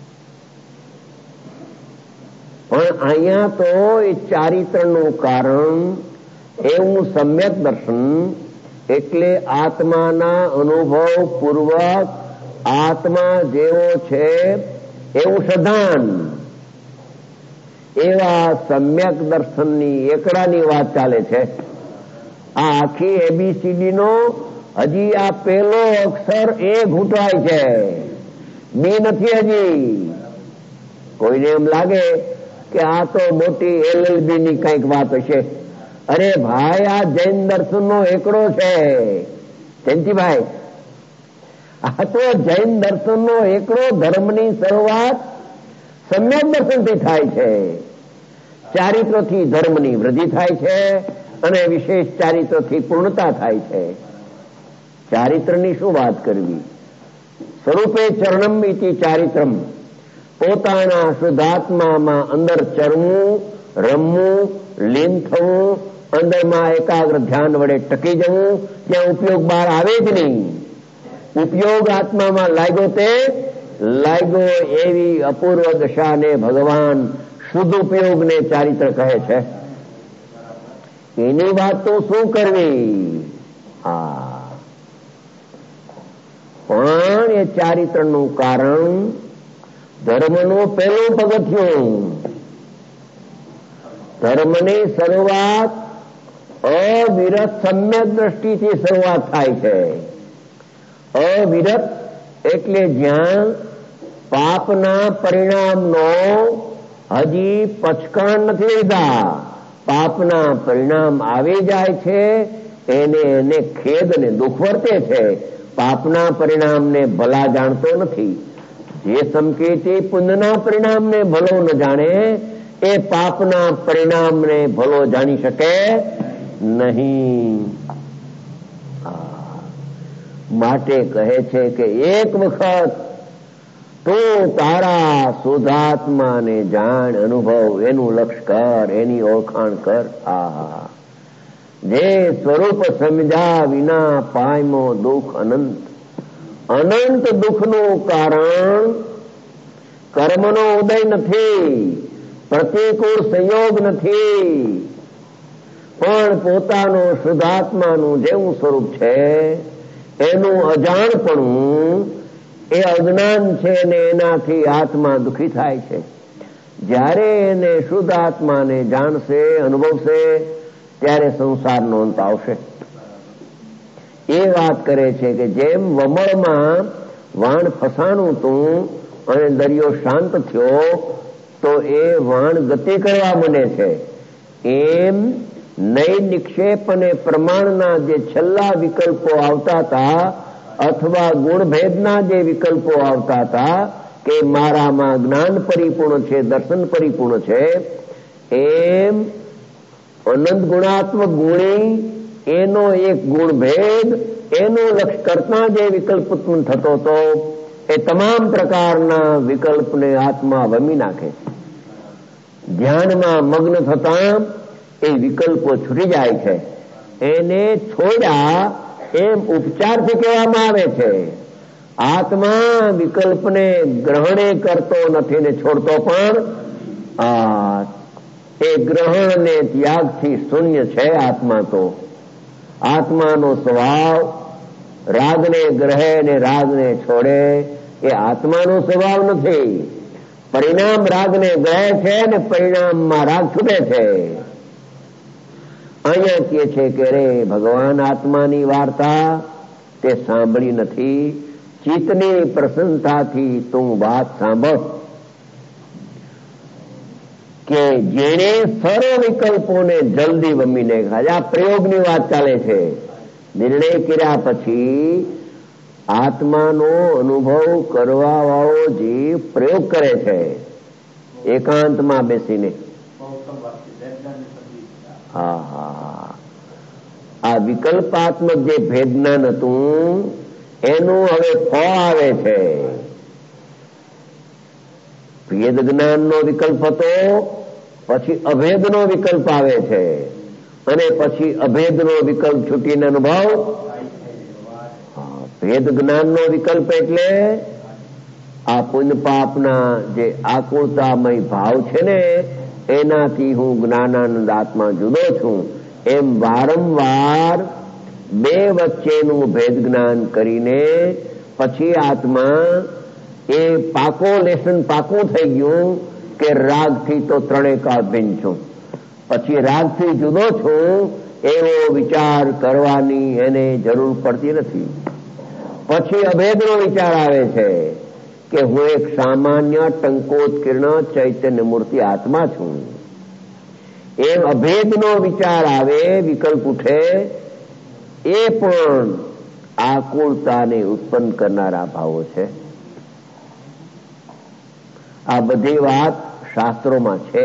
પણ અહીંયા તો એ ચારિત્રનું કારણ એવું સમ્યક દર્શન, એટલે આત્માના અનુભવ પૂર્વક આત્મા જેવો છે એવું સધાન, એવા સમ્યક દર્શનની એકડાની વાત ચાલે છે. આ આખી એબીસીડી નો હજી આ પેલો અક્ષર એ ઘૂંટવાય છે, બી નથી હજી. કોઈને એમ લાગે કે આ તો મોટી એલએલબી ની કઈક વાત હશે. અરે ભાઈ, આ જૈન દર્શન નો એકડો છે જયંતિભાઈ. આ તો જૈન દર્શન નો એકડો. ધર્મની શરૂઆત સમ્યક દર્શનથી થાય છે. ચારિત્રથી ધર્મની વૃદ્ધિ થાય છે અને વિશેષ ચારિત્રથી પૂર્ણતા થાય છે. ચારિત્રની શું વાત કરવી. સ્વરૂપે ચરણમ ઇતિ ચારિત્રમ, પોતાના શુદ્ધાત્મામાં અંદર ચરવું, રમવું, લીન થવું, અંદરમાં એકાગ્ર ધ્યાન વડે ટકી જવું, ત્યાં ઉપયોગ બહાર આવે જ નહીં. ઉપયોગ આત્મામાં લાગ્યો તે લાગ્યો એવી અપૂર્વ દશાને ભગવાન શુદ્ધ ઉપયોગને ચારિત્ર કહે છે. એની વાત તો શું કરવી? હા, પણ એ ચારિત્રનું કારણ ધર્મનું પહેલું પગથિયું. ધર્મની શરૂઆત અવિરત સમ્યક દ્રષ્ટિથી શરૂઆત થાય છે. અવિરત એટલે જ્યાં પાપના પરિણામનો હજી પચકાણ નથી લીધા, પાપના પરિણામ આવી જાય છે એને એને ખેદ અને દુઃખ વર્તે છે. પાપના પરિણામને ભલા જાણતો નથી. જે સંકેતી પુણ્યના પરિણામને ભલો ન જાણે એ પાપના પરિણામને ભલો જાણી શકે નહીં. માટે કહે છે કે એક વખત તું તારા શુદ્ધાત્માને જાણ, અનુભવ, એનું લક્ષ કર, એની ઓળખાણ કર. આ જે સ્વરૂપ સમજ્યા વિના પાયમો દુઃખ અનંત. અનંત દુઃખનું કારણ કર્મનો ઉદય નથી, પ્રતિકૂળ સંયોગ નથી, પણ પોતાનું શુદ્ધાત્માનું જેવું સ્વરૂપ છે એનું અજાણપણું, એ અજ્ઞાન છે ને એનાથી આત્મા દુઃખી થાય છે. જ્યારે એને શુદ્ધ આત્માને જાણશે, અનુભવશે, ત્યારે સંસારનો અંત આવશે. એ વાત કરે છે કે જેમ વમળમાં વાણ ફસાણું તું અને દરિયો શાંત થયો તો એ વાણ ગતિ કરવા માંડે છે, એમ નય નિક્ષેપ અને પ્રમાણના જે છેલ્લા વિકલ્પો આવતા હતા અથવા ગુણભેદના જે વિકલ્પો આવતા હતા કે મારામાં જ્ઞાન પરિપૂર્ણ છે, દર્શન પરિપૂર્ણ છે, એમ અનંત ગુણાત્મક ગુણી એનો એક ગુણભેદ એનું લક્ષ કરતા જે વિકલ્પ ઉત્પન્ન થતો હતો એ તમામ પ્રકારના વિકલ્પને આત્મા વમી નાખે છે. ધ્યાનમાં મગ્ન થતા એ વિકલ્પો છૂટી જાય છે. એને છોડ્યા એમ ઉપચારથી કહેવામાં આવે છે. આત્મા વિકલ્પને ગ્રહણે કરતો નથી ને છોડતો પણ આ એ ગ્રહણ ને ત્યાગથી શૂન્ય છે. આત્મા તો આત્માનો સ્વભાવ રાગને ગ્રહે ને રાગને છોડે એ આત્માનો સ્વભાવ નથી. પરિણામ રાગને ગ્રહે છે ને પરિણામમાં રાગ છૂટે છે. અહીંયા કહે છે કે રે ભગવાન આત્માની વાર્તા તે સાંભળી નથી. ચિત્તની પ્રસન્નતાથી તું વાત સાંભળ કે જેને સર્વ વિકલ્પોને જલ્દી વમીને આ પ્રયોગની વાત ચાલે છે. નિર્ણય કર્યા પછી આત્માનો અનુભવ કરવા વાળો જીવ પ્રયોગ કરે છે એકાંતમાં બેસીને. હા હા આ વિકલ્પાત્મક જે ભેદજ્ઞાન હતું એનું હવે ફળ આવે છે. ભેદ જ્ઞાનનો વિકલ્પ હતો, પછી અભેદનો વિકલ્પ આવે છે અને પછી અભેદનો વિકલ્પ છૂટીને અનુભવ. ભેદ જ્ઞાનનો વિકલ્પ એટલે આ પુણ્ય પાપના જે આકુળતામય ભાવ છે ને એનાથી હું જ્ઞાનાનંદ આત્મા જુદો છું એમ વારંવાર બે વચ્ચેનું ભેદ જ્ઞાન કરીને પછી આત્મા એ પાકો લેસન પાકું થઈ ગયું કે રાગથી તો ત્રણેય કાળ ભિન્ન છું, પછી રાગથી જુદો છું એવો વિચાર કરવાની એને જરૂર પડતી નથી. પછી અભેદનો વિચાર આવે છે કે હું એક સામાન્ય ટંકોત્કીર્ણ ચૈતન્ય મૂર્તિ આત્મા છું. એમ અભેદનો વિચાર આવે, વિકલ્પ ઉઠે, એ પણ આકુળતાને ઉત્પન્ન કરનારા ભાવો છે. આ બધી વાત શાસ્ત્રોમાં છે.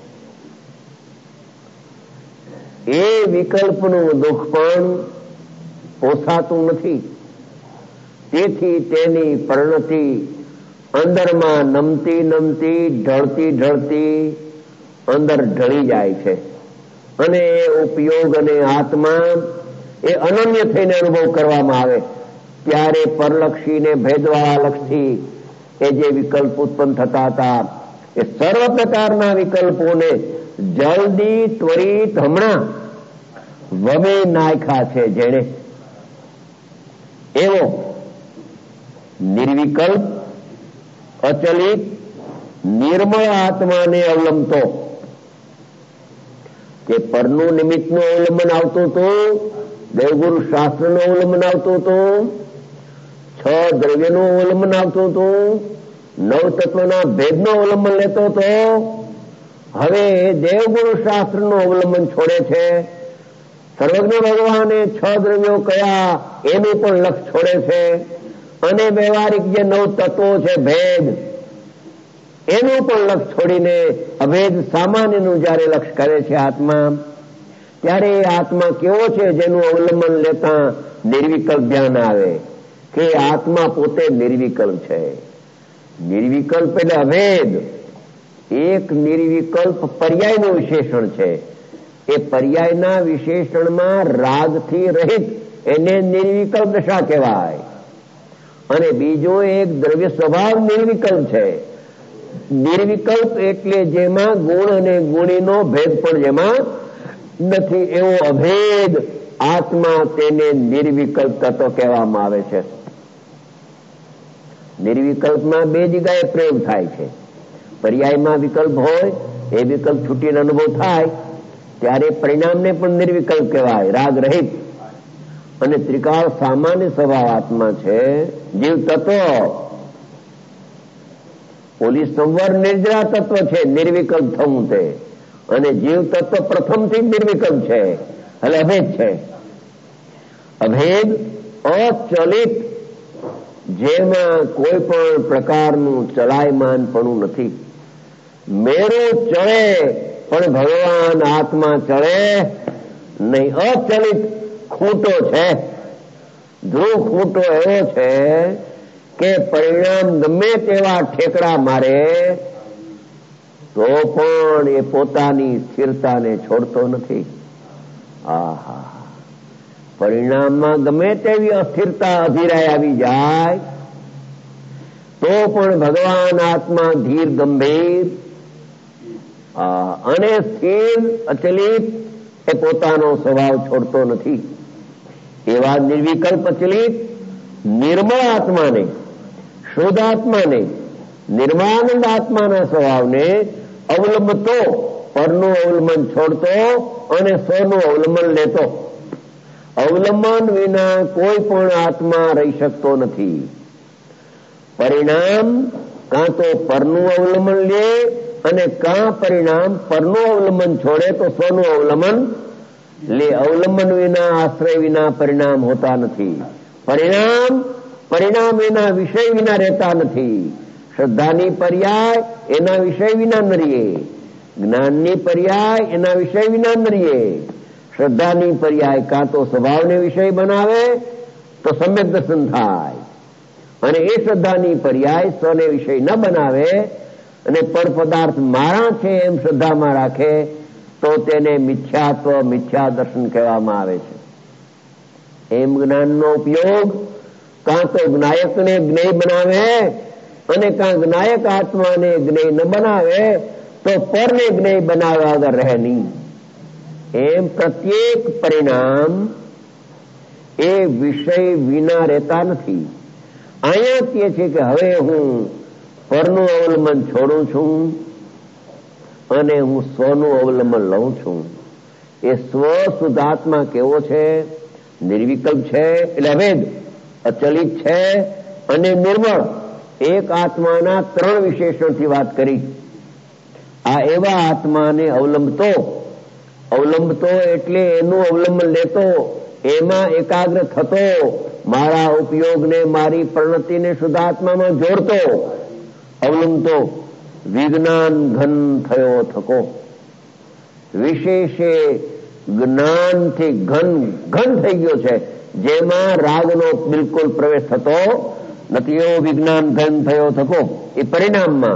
એ વિકલ્પનું દુઃખ પણ પોસાતું નથી. તેથી તેની પરિણતિ અંદરમાં નમતી નમતી ઢળતી ઢળતી અંદર ઢળી જાય છે અને એ ઉપયોગ અને આત્મા એ અનન્ય થઈને અનુભવ કરવામાં આવે. ત્યારે પરલક્ષી ને ભેદવાળા લક્ષથી એ જે વિકલ્પ ઉત્પન્ન થતા હતા એ સર્વ પ્રકારના વિકલ્પોને જલ્દી ત્વરિત હમણાં વમે નાખ્યા છે જેણે. એવો નિર્વિકલ્પ અચલિત નિર્મળ આત્માને અવલંબતો કે પરનું નિમિત્તનું અવલંબન આવતું હતું, દેવગુરુ શાસ્ત્રનું અવલંબન આવતું હતું, છ દ્રવ્યનું અવલંબન આવતું હતું, નવ તત્વના ભેદનું અવલંબન લેતો હતો. હવે દેવગુરુ શાસ્ત્રનું અવલંબન છોડે છે. સર્વજ્ઞ ભગવાને છ દ્રવ્યો કયા એનું પણ લક્ષ છોડે છે અને વ્યવહારિક જે નવ તત્વો છે ભેદ એનું પણ લક્ષ છોડીને અભેદ સામાન્યનું જયારે લક્ષ કરે છે આત્મા, ત્યારે એ આત્મા કેવો છે જેનું અવલંબન લેતા નિર્વિકલ્પ ધ્યાન આવે કે આત્મા પોતે નિર્વિકલ્પ છે. નિર્વિકલ્પ એટલે અભેદ. એક નિર્વિકલ્પ પર્યાયનું વિશેષણ છે. એ પર્યાયના વિશેષણમાં રાગથી રહિત એને નિર્વિકલ્પ દશા કહેવાય. અને બીજો એક દ્રવ્ય સ્વભાવ નિર્વિકલ્પ છે. નિર્વિકલ્પ એટલે જેમાં ગુણ અને ગુણીનો ભેદ પણ જેમાં નથી એવો અભેદ આત્મા, તેને નિર્વિકલ્પ તત્વ કહેવામાં આવે છે. નિર્વિકલ્પમાં બે જગ્યાએ પ્રયોગ થાય છે. પર્યાયમાં વિકલ્પ હોય એ વિકલ્પ છૂટીને અનુભવ થાય ત્યારે પરિણામને પણ નિર્વિકલ્પ કહેવાય, રાગ રહિત. અને ત્રિકાળ સામાન્ય સ્વભાવ આત્મા છે જીવ તત્વ. ઓલી સંવર નિર્જરા તત્વ છે નિર્વિકલ્પ થવું તે, અને જીવ તત્વ પ્રથમથી નિર્વિકલ્પ છે એટલે અભેદ છે. અભેદ અચલિત, જેમાં કોઈ પણ પ્રકારનું ચલાયમાનપણું નથી. મેરું ચડે પણ ભગવાન આત્મા ચડે નહીં. અચલિત ખૂંટો છે. ધ્રુવ ખૂંટો એવો છે કે પરિણામ ગમે તેવા ઠેકડા મારે તો પણ એ પોતાની સ્થિરતાને છોડતો નથી. આહા, પરિણામમાં ગમે તેવી અસ્થિરતા અધીરાય આવી જાય તો પણ ભગવાન આત્મા ધીર ગંભીર અને સ્થિર અચલિત એ પોતાનો સ્વભાવ છોડતો નથી. એવા નિર્વિકલ્પ અચલિત નિર્મળ આત્માને, શુદ્ધ આત્માને, નિર્માનંદ આત્માના સ્વભાવને અવલંબતો, પરનું અવલંબન છોડતો અને સ્વનું અવલંબન લેતો. અવલંબન વિના કોઈ પણ આત્મા રહી શકતો નથી. પરિણામ કાં તો પરનું અવલંબન લે અને કાં પરિણામ પરનું અવલંબન છોડે તો સ્વનું અવલંબન લે. અવલંબન વિના, આશ્રય વિના પરિણામ હોતા નથી. પરિણામ પરિણામ એના વિષય વિના રહેતા નથી. શ્રદ્ધાની પર્યાય એના વિષય વિના ન રહીએ. જ્ઞાનની પર્યાય એના વિષય વિના ન રહીએ. શ્રદ્ધાની પર્યાય કાં તો સ્વભાવને વિષય બનાવે તો સમ્યક દર્શન થાય, અને એ શ્રદ્ધાની પર્યાય સ્વને વિષય ન બનાવે અને પર પદાર્થ મારા છે એમ શ્રદ્ધામાં રાખે તો તેને મિથ્યાત્વ, મિથ્યા દર્શન કહેવામાં આવે છે. એમ જ્ઞાનનો ઉપયોગ કાં તો જ્ઞાયકને જ્ઞેય બનાવે અને કાં જ્ઞાયક આત્માને જ્ઞેય ન બનાવે તો પરને જ્ઞેય બનાવ્યા વગર રહે નહીં. એમ પ્રત્યેક પરિણામ એ વિષય વિના રહેતા નથી. અહીંયા કહે છે કે હવે હું પરનું અવલંબન છોડું છું અને હું સ્વનું અવલંબન લઉં છું. એ સ્વ શુદ્ધાત્મા કેવો છે? નિર્વિકલ્પ છે એટલે અભેદ, અચલિત છે અને નિર્મળ. એક આત્માના ત્રણ વિશેષણથી વાત કરી. આ એવા આત્માને અવલંબતો, અવલંબતો એટલે એનું અવલંબન લેતો, એમાં એકાગ્ર થતો, મારા ઉપયોગને, મારી પ્રણતિને શુદ્ધાત્મામાં જોડતો, અવલંબતો. વિજ્ઞાન ઘન થયો થકો. વિશેષે જ્ઞાનથી ઘન ઘન થઈ ગયો છે, જેમાં રાગનો બિલકુલ પ્રવેશ થતો નથી. એવો વિજ્ઞાન ઘન થયો થકો. એ પરિણામમાં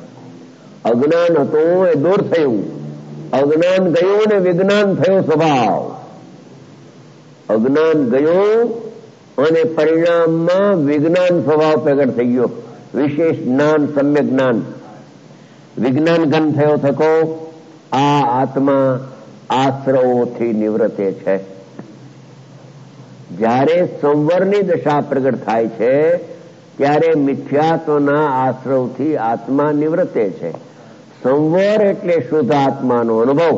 અજ્ઞાન હતું એ દૂર થયું. અજ્ઞાન ગયું ને વિજ્ઞાન થયો સ્વભાવ. અજ્ઞાન ગયું અને પરિણામમાં વિજ્ઞાન સ્વભાવ પ્રગટ થઈ ગયો. વિશેષ જ્ઞાન, સમ્યક જ્ઞાન, વિજ્ઞાન ઘન થયો થકો આ આત્મા આશ્રવોથી નિવૃત્તે છે. જ્યારે સંવરની દશા પ્રગટ થાય છે ત્યારે મિથ્યાત્વના આશ્રવથી આત્મા નિવૃત્તે છે. સંવર એટલે શુદ્ધ આત્માનો અનુભવ.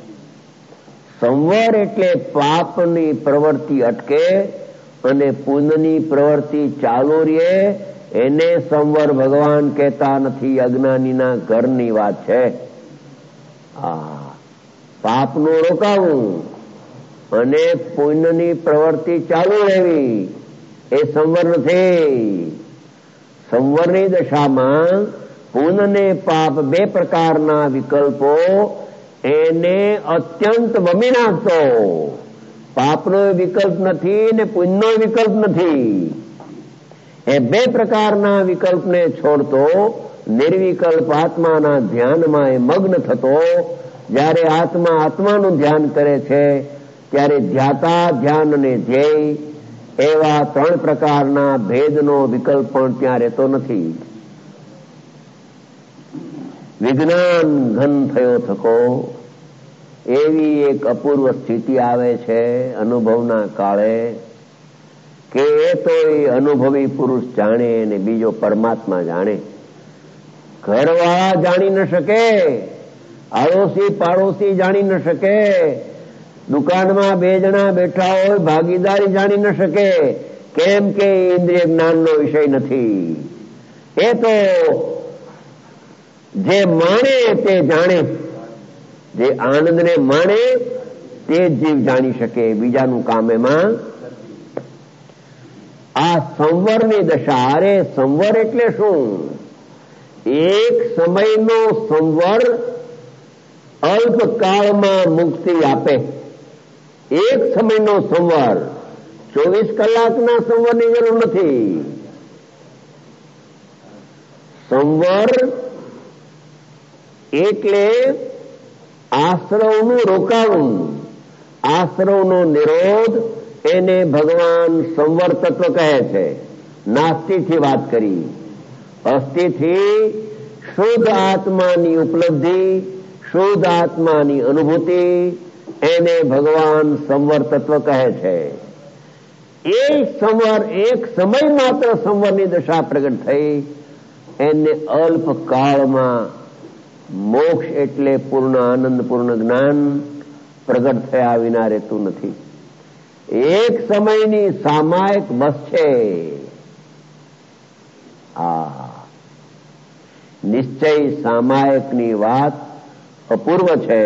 સંવર એટલે પાપની પ્રવૃત્તિ અટકે અને પુણ્યની પ્રવૃત્તિ ચાલુ રહે. એને સંવર ભગવાન કહેતા નથી, અજ્ઞાનીના ઘરની વાત છે. આ પાપનું રોકાવું અને પુણ્યની પ્રવૃત્તિ ચાલુ રહેવી એ સંવર નથી. સંવરની દશામાં પુણ્ય ને પાપ બે પ્રકારના વિકલ્પો એને અત્યંત વમી નાખતો. પાપનો વિકલ્પ નથી ને પુણ્યનો વિકલ્પ નથી. એ બે પ્રકારના વિકલ્પને છોડતો નિર્વિકલ્પ આત્માના ધ્યાનમાં એ મગ્ન થતો. જ્યારે આત્મા આત્માનું ધ્યાન કરે છે ત્યારે ધ્યાતા, ધ્યાન અને ધ્યેય એવા ત્રણ પ્રકારના ભેદનો વિકલ્પ પણ ત્યાં રહેતો નથી. વિજ્ઞાન ઘન થયો થકો એવી એક અપૂર્વ સ્થિતિ આવે છે અનુભવના કાળે કે એ તો એ અનુભવી પુરુષ જાણે અને બીજો પરમાત્મા જાણે. ઘરવાળા જાણી ન શકે, આડોશી પાડોશી જાણી ન શકે, દુકાનમાં બે જણા બેઠા હોય ભાગીદારી જાણી ન શકે. કેમ કે ઇન્દ્રિય જ્ઞાનનો વિષય નથી. એ તો જે માણે તે જાણે, જે આનંદને માણે તે જ જીવ જાણી શકે, બીજાનું કામ એમાં. આ સંવરની દશા. અરે સંવર એટલે શું? એક સમયનો સંવર અલ્પકાળમાં મુક્તિ આપે. એક સમયનો સંવર, ચોવીસ કલાકના સંવરની જરૂર નથી. સંવર એટલે આશ્રવનું રોકાવું, આશ્રવનો નિરોધ, એને ભગવાન સંવર તત્વ કહે છે. નાસ્તિથી વાત કરી. અસ્થિથી શુદ્ધ આત્માની ઉપલબ્ધિ, શુદ્ધ આત્માની અનુભૂતિ, એને ભગવાન સંવર તત્વ કહે છે. એ સંવર એક સમય માત્ર સંવરની દશા પ્રગટ થઈ. એને અલ્પકાળમાં મોક્ષ એટલે પૂર્ણ આનંદ, પૂર્ણ જ્ઞાન પ્રગટ થયા વિના રહેતું નથી. એક સમયની સામાયિક બસ છે. આ નિશ્ચય સામાયિકની વાત અપૂર્વ છે.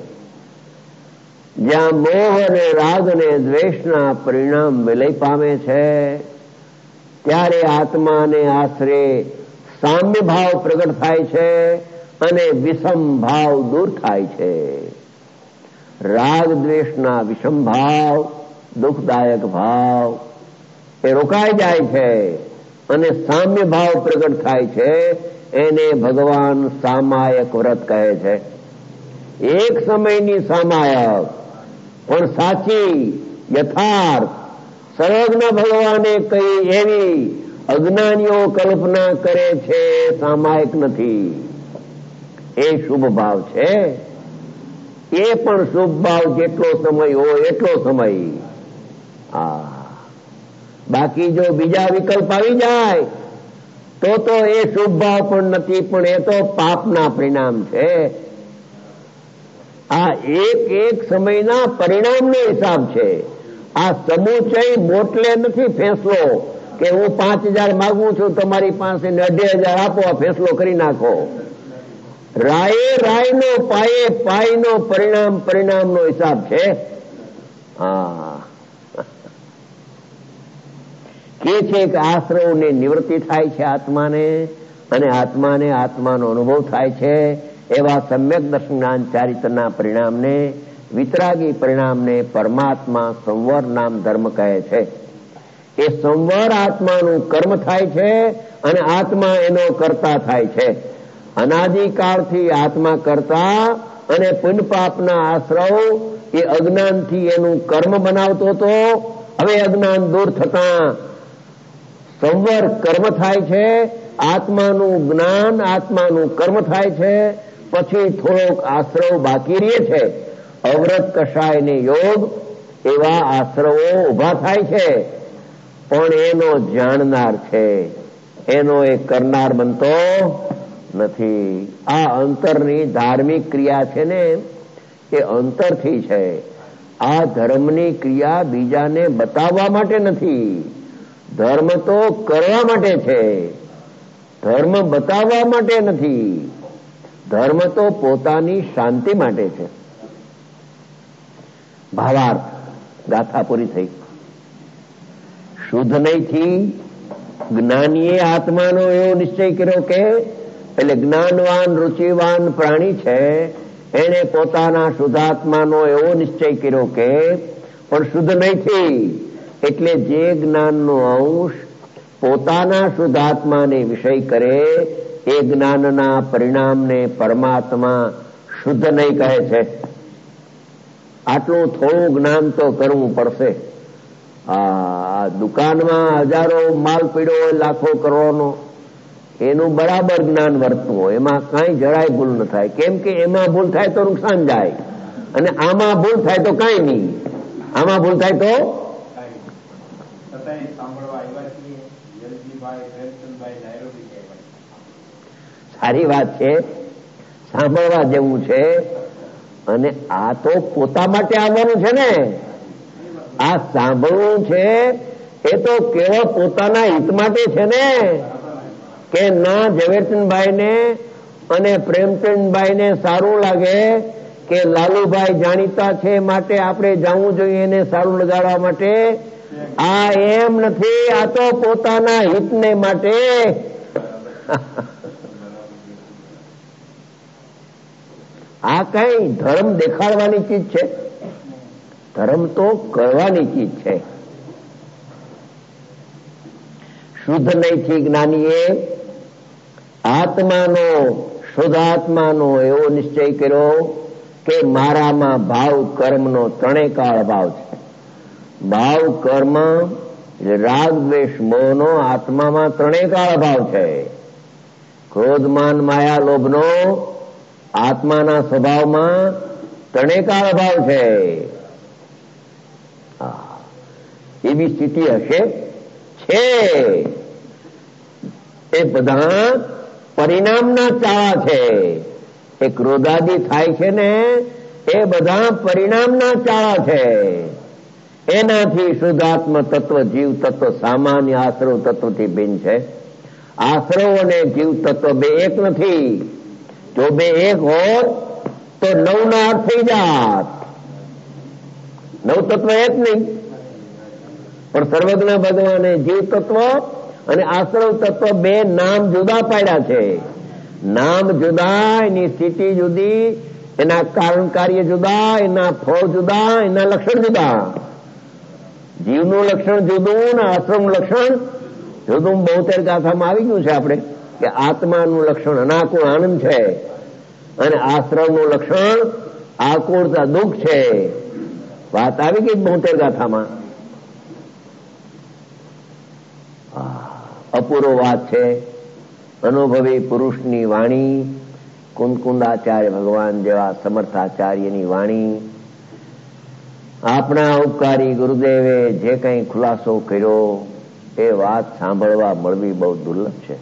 જ્યાં મોહ અને રાગ અને દ્વેષના પરિણામ વિલય પામે છે ત્યારે આત્માને આશરે સામ્ય ભાવ પ્રગટ થાય છે અને વિષમ ભાવ દૂર થાય છે. રાગ દ્વેષના વિષમ ભાવ, દુઃખદાયક ભાવ એ રોકાઈ જાય છે અને સામ્ય ભાવ પ્રગટ થાય છે. એને ભગવાન સામાયક વ્રત કહે છે. એક સમયની સામાયક પણ સાચી, યથાર્થ, સર્વજ્ઞ ભગવાને કઈ એવી અજ્ઞાનીઓ કલ્પના કરે છે સામાયિક નથી. એ શુભ ભાવ છે. એ પણ શુભ ભાવ જેટલો સમય હોય એટલો સમય. આ બાકી જો બીજા વિકલ્પ આવી જાય તો તો એ શુભ ભાવ પણ નથી, પણ એ તો પાપના પરિણામ છે. આ એક એક સમયના પરિણામનો હિસાબ છે. આ સમુચય મોટલે નથી ફેંસલો કે હું પાંચ હજાર માગું છું તમારી પાસે ને અઢી હજાર આપો, આ ફેંસલો કરી નાખો. રાયે રાયનો, પાયે પાયનો પરિણામ પરિણામનો હિસાબ છે. હા કે છે કે આશ્રવને નિવૃત્તિ થાય છે આત્માને, અને આત્માને આત્માનો અનુભવ થાય છે. એવા સમ્યક દર્શન જ્ઞાન ચારિત્રના પરિણામને, વિતરાગી પરિણામને પરમાત્મા સંવર નામ ધર્મ કહે છે. એ સંવર આત્માનું કર્મ થાય છે અને આત્મા એનો કર્તા થાય છે. અનાદિકાળથી આત્મા કરતા અને પુણ્ય પાપના આશ્રવ એ અજ્ઞાનથી એનું કર્મ બનાવતો હતો હવે અજ્ઞાન દૂર થતા સંવર કર્મ થાય છે, આત્માનું જ્ઞાન, આત્માનું કર્મ થાય છે, પછી થોડોક આશ્રવ બાકી રહે છે. અવ્રત કષાય ને યોગ એવા આશ્રવો ઉભા થાય છે, પણ એનો જાણનાર છે, એનો એ કરનાર બનતો નથી. આ અંતરની ધાર્મિક ક્રિયા છે ને એ અંતરથી છે. આ ધર્મની ક્રિયા બીજાને બતાવવા માટે નથી. ધર્મ તો કરવા માટે છે, ધર્મ બતાવવા માટે નથી. ધર્મ તો પોતાની શાંતિ માટે છે. ભાવાર્થ ગાથા પૂરી થઈ. શુદ્ધ નહીંથી જ્ઞાનીએ આત્માનો એવો નિશ્ચય કર્યો કે એટલે જ્ઞાનવાન રુચિવાન પ્રાણી છે, એને પોતાના શુદ્ધાત્માનો એવો નિશ્ચય કર્યો કે પણ શુદ્ધ નહીંથી એટલે જે જ્ઞાનનો અંશ પોતાના શુદ્ધાત્માને વિષય કરે એ જ્ઞાનના પરિણામને પરમાત્મા શુદ્ધ નહીં કહે છે. આટલું થોડું જ્ઞાન તો કરવું પડશે. આ દુકાનમાં હજારો માલ પીડ્યો હોય, લાખો કરોડનો, એનું બરાબર જ્ઞાન વર્તવું હોય, એમાં કાંઈ જરાય ભૂલ ન થાય. કેમ કે એમાં ભૂલ થાય તો નુકસાન જાય, અને આમાં ભૂલ થાય તો કાંઈ નહીં. આમાં ભૂલ થાય તો સારી વાત છે, સાંભળવા જેવું છે. અને આ તો પોતા માટે આવવાનું છે ને. આ સાંભળવું છે એ તો કેવળ પોતાના હિત માટે છે ને, કે ના ઝવેરચંદભાઈ ને અને પ્રેમચંદભાઈ ને સારું લાગે કે લાલુભાઈ જાણીતા છે માટે આપણે જવું જોઈએ એને સારું લગાડવા માટે. આ એમ નથી, આ તો પોતાના હિતને માટે. આ કઈ ધર્મ દેખાડવાની ચીજ છે? ધર્મ તો કરવાની ચીજ છે. શુદ્ધ નહીંથી જ્ઞાનીએ આત્માનો, શુદ્ધાત્માનો એવો નિશ્ચય કર્યો કે મારામાં ભાવ કર્મનો ત્રણેય કાળ ભાવ છે. ભાવ કર્મ રાગ દ્વેષ મોહનો આત્મામાં ત્રણેય કાળ ભાવ છે. ક્રોધ માન માયા લોભનો આત્માના સ્વભાવમાં ત્રણેય કાળ ભાવ છે. એવી સ્થિતિ હશે છે. એ બધા પરિણામના ચાળા છે. એ ક્રોધાદી થાય છે ને એ બધા પરિણામના ચાળા છે. એનાથી શુદ્ધાત્મ તત્વ જીવ તત્વ સામાન્ય આશ્રવ તત્વથી ભિન્ન છે. આશ્રવ અને જીવ તત્વ બે એક નથી. જો બે એક હોત તો નવ નો અર્થ થઈ જાત. નવ તત્વ એક નહીં, પણ સર્વજ્ઞ ભગવાને જીવ તત્વ અને આશ્રવ તત્વ બે નામ જુદા પાડ્યા છે. નામ જુદા, એની સ્થિતિ જુદી, એના કારણ કાર્ય જુદા, એના ફળ જુદા, એના લક્ષણ જુદા. જીવનું લક્ષણ જુદું ને આશ્રમનું લક્ષણ જુદું. બોતેર ગાથામાં આવી ગયું છે આપણે કે આત્માનું લક્ષણ અનાકુળ આનંદ છે અને આશ્રમનું લક્ષણ આકુળતા દુઃખ છે. વાત આવી ગઈ બોતેર ગાથામાં. અપૂર્વ વાત છે. અનુભવી પુરુષની વાણી, કુંદકુંદાચાર્ય ભગવાન જેવા સમર્થાચાર્યની વાણી, આપણા ઉપકારી ગુરુદેવે જે કંઈ ખુલાસો કર્યો એ વાત સાંભળવા મળવી બહુ દુર્લભ છે.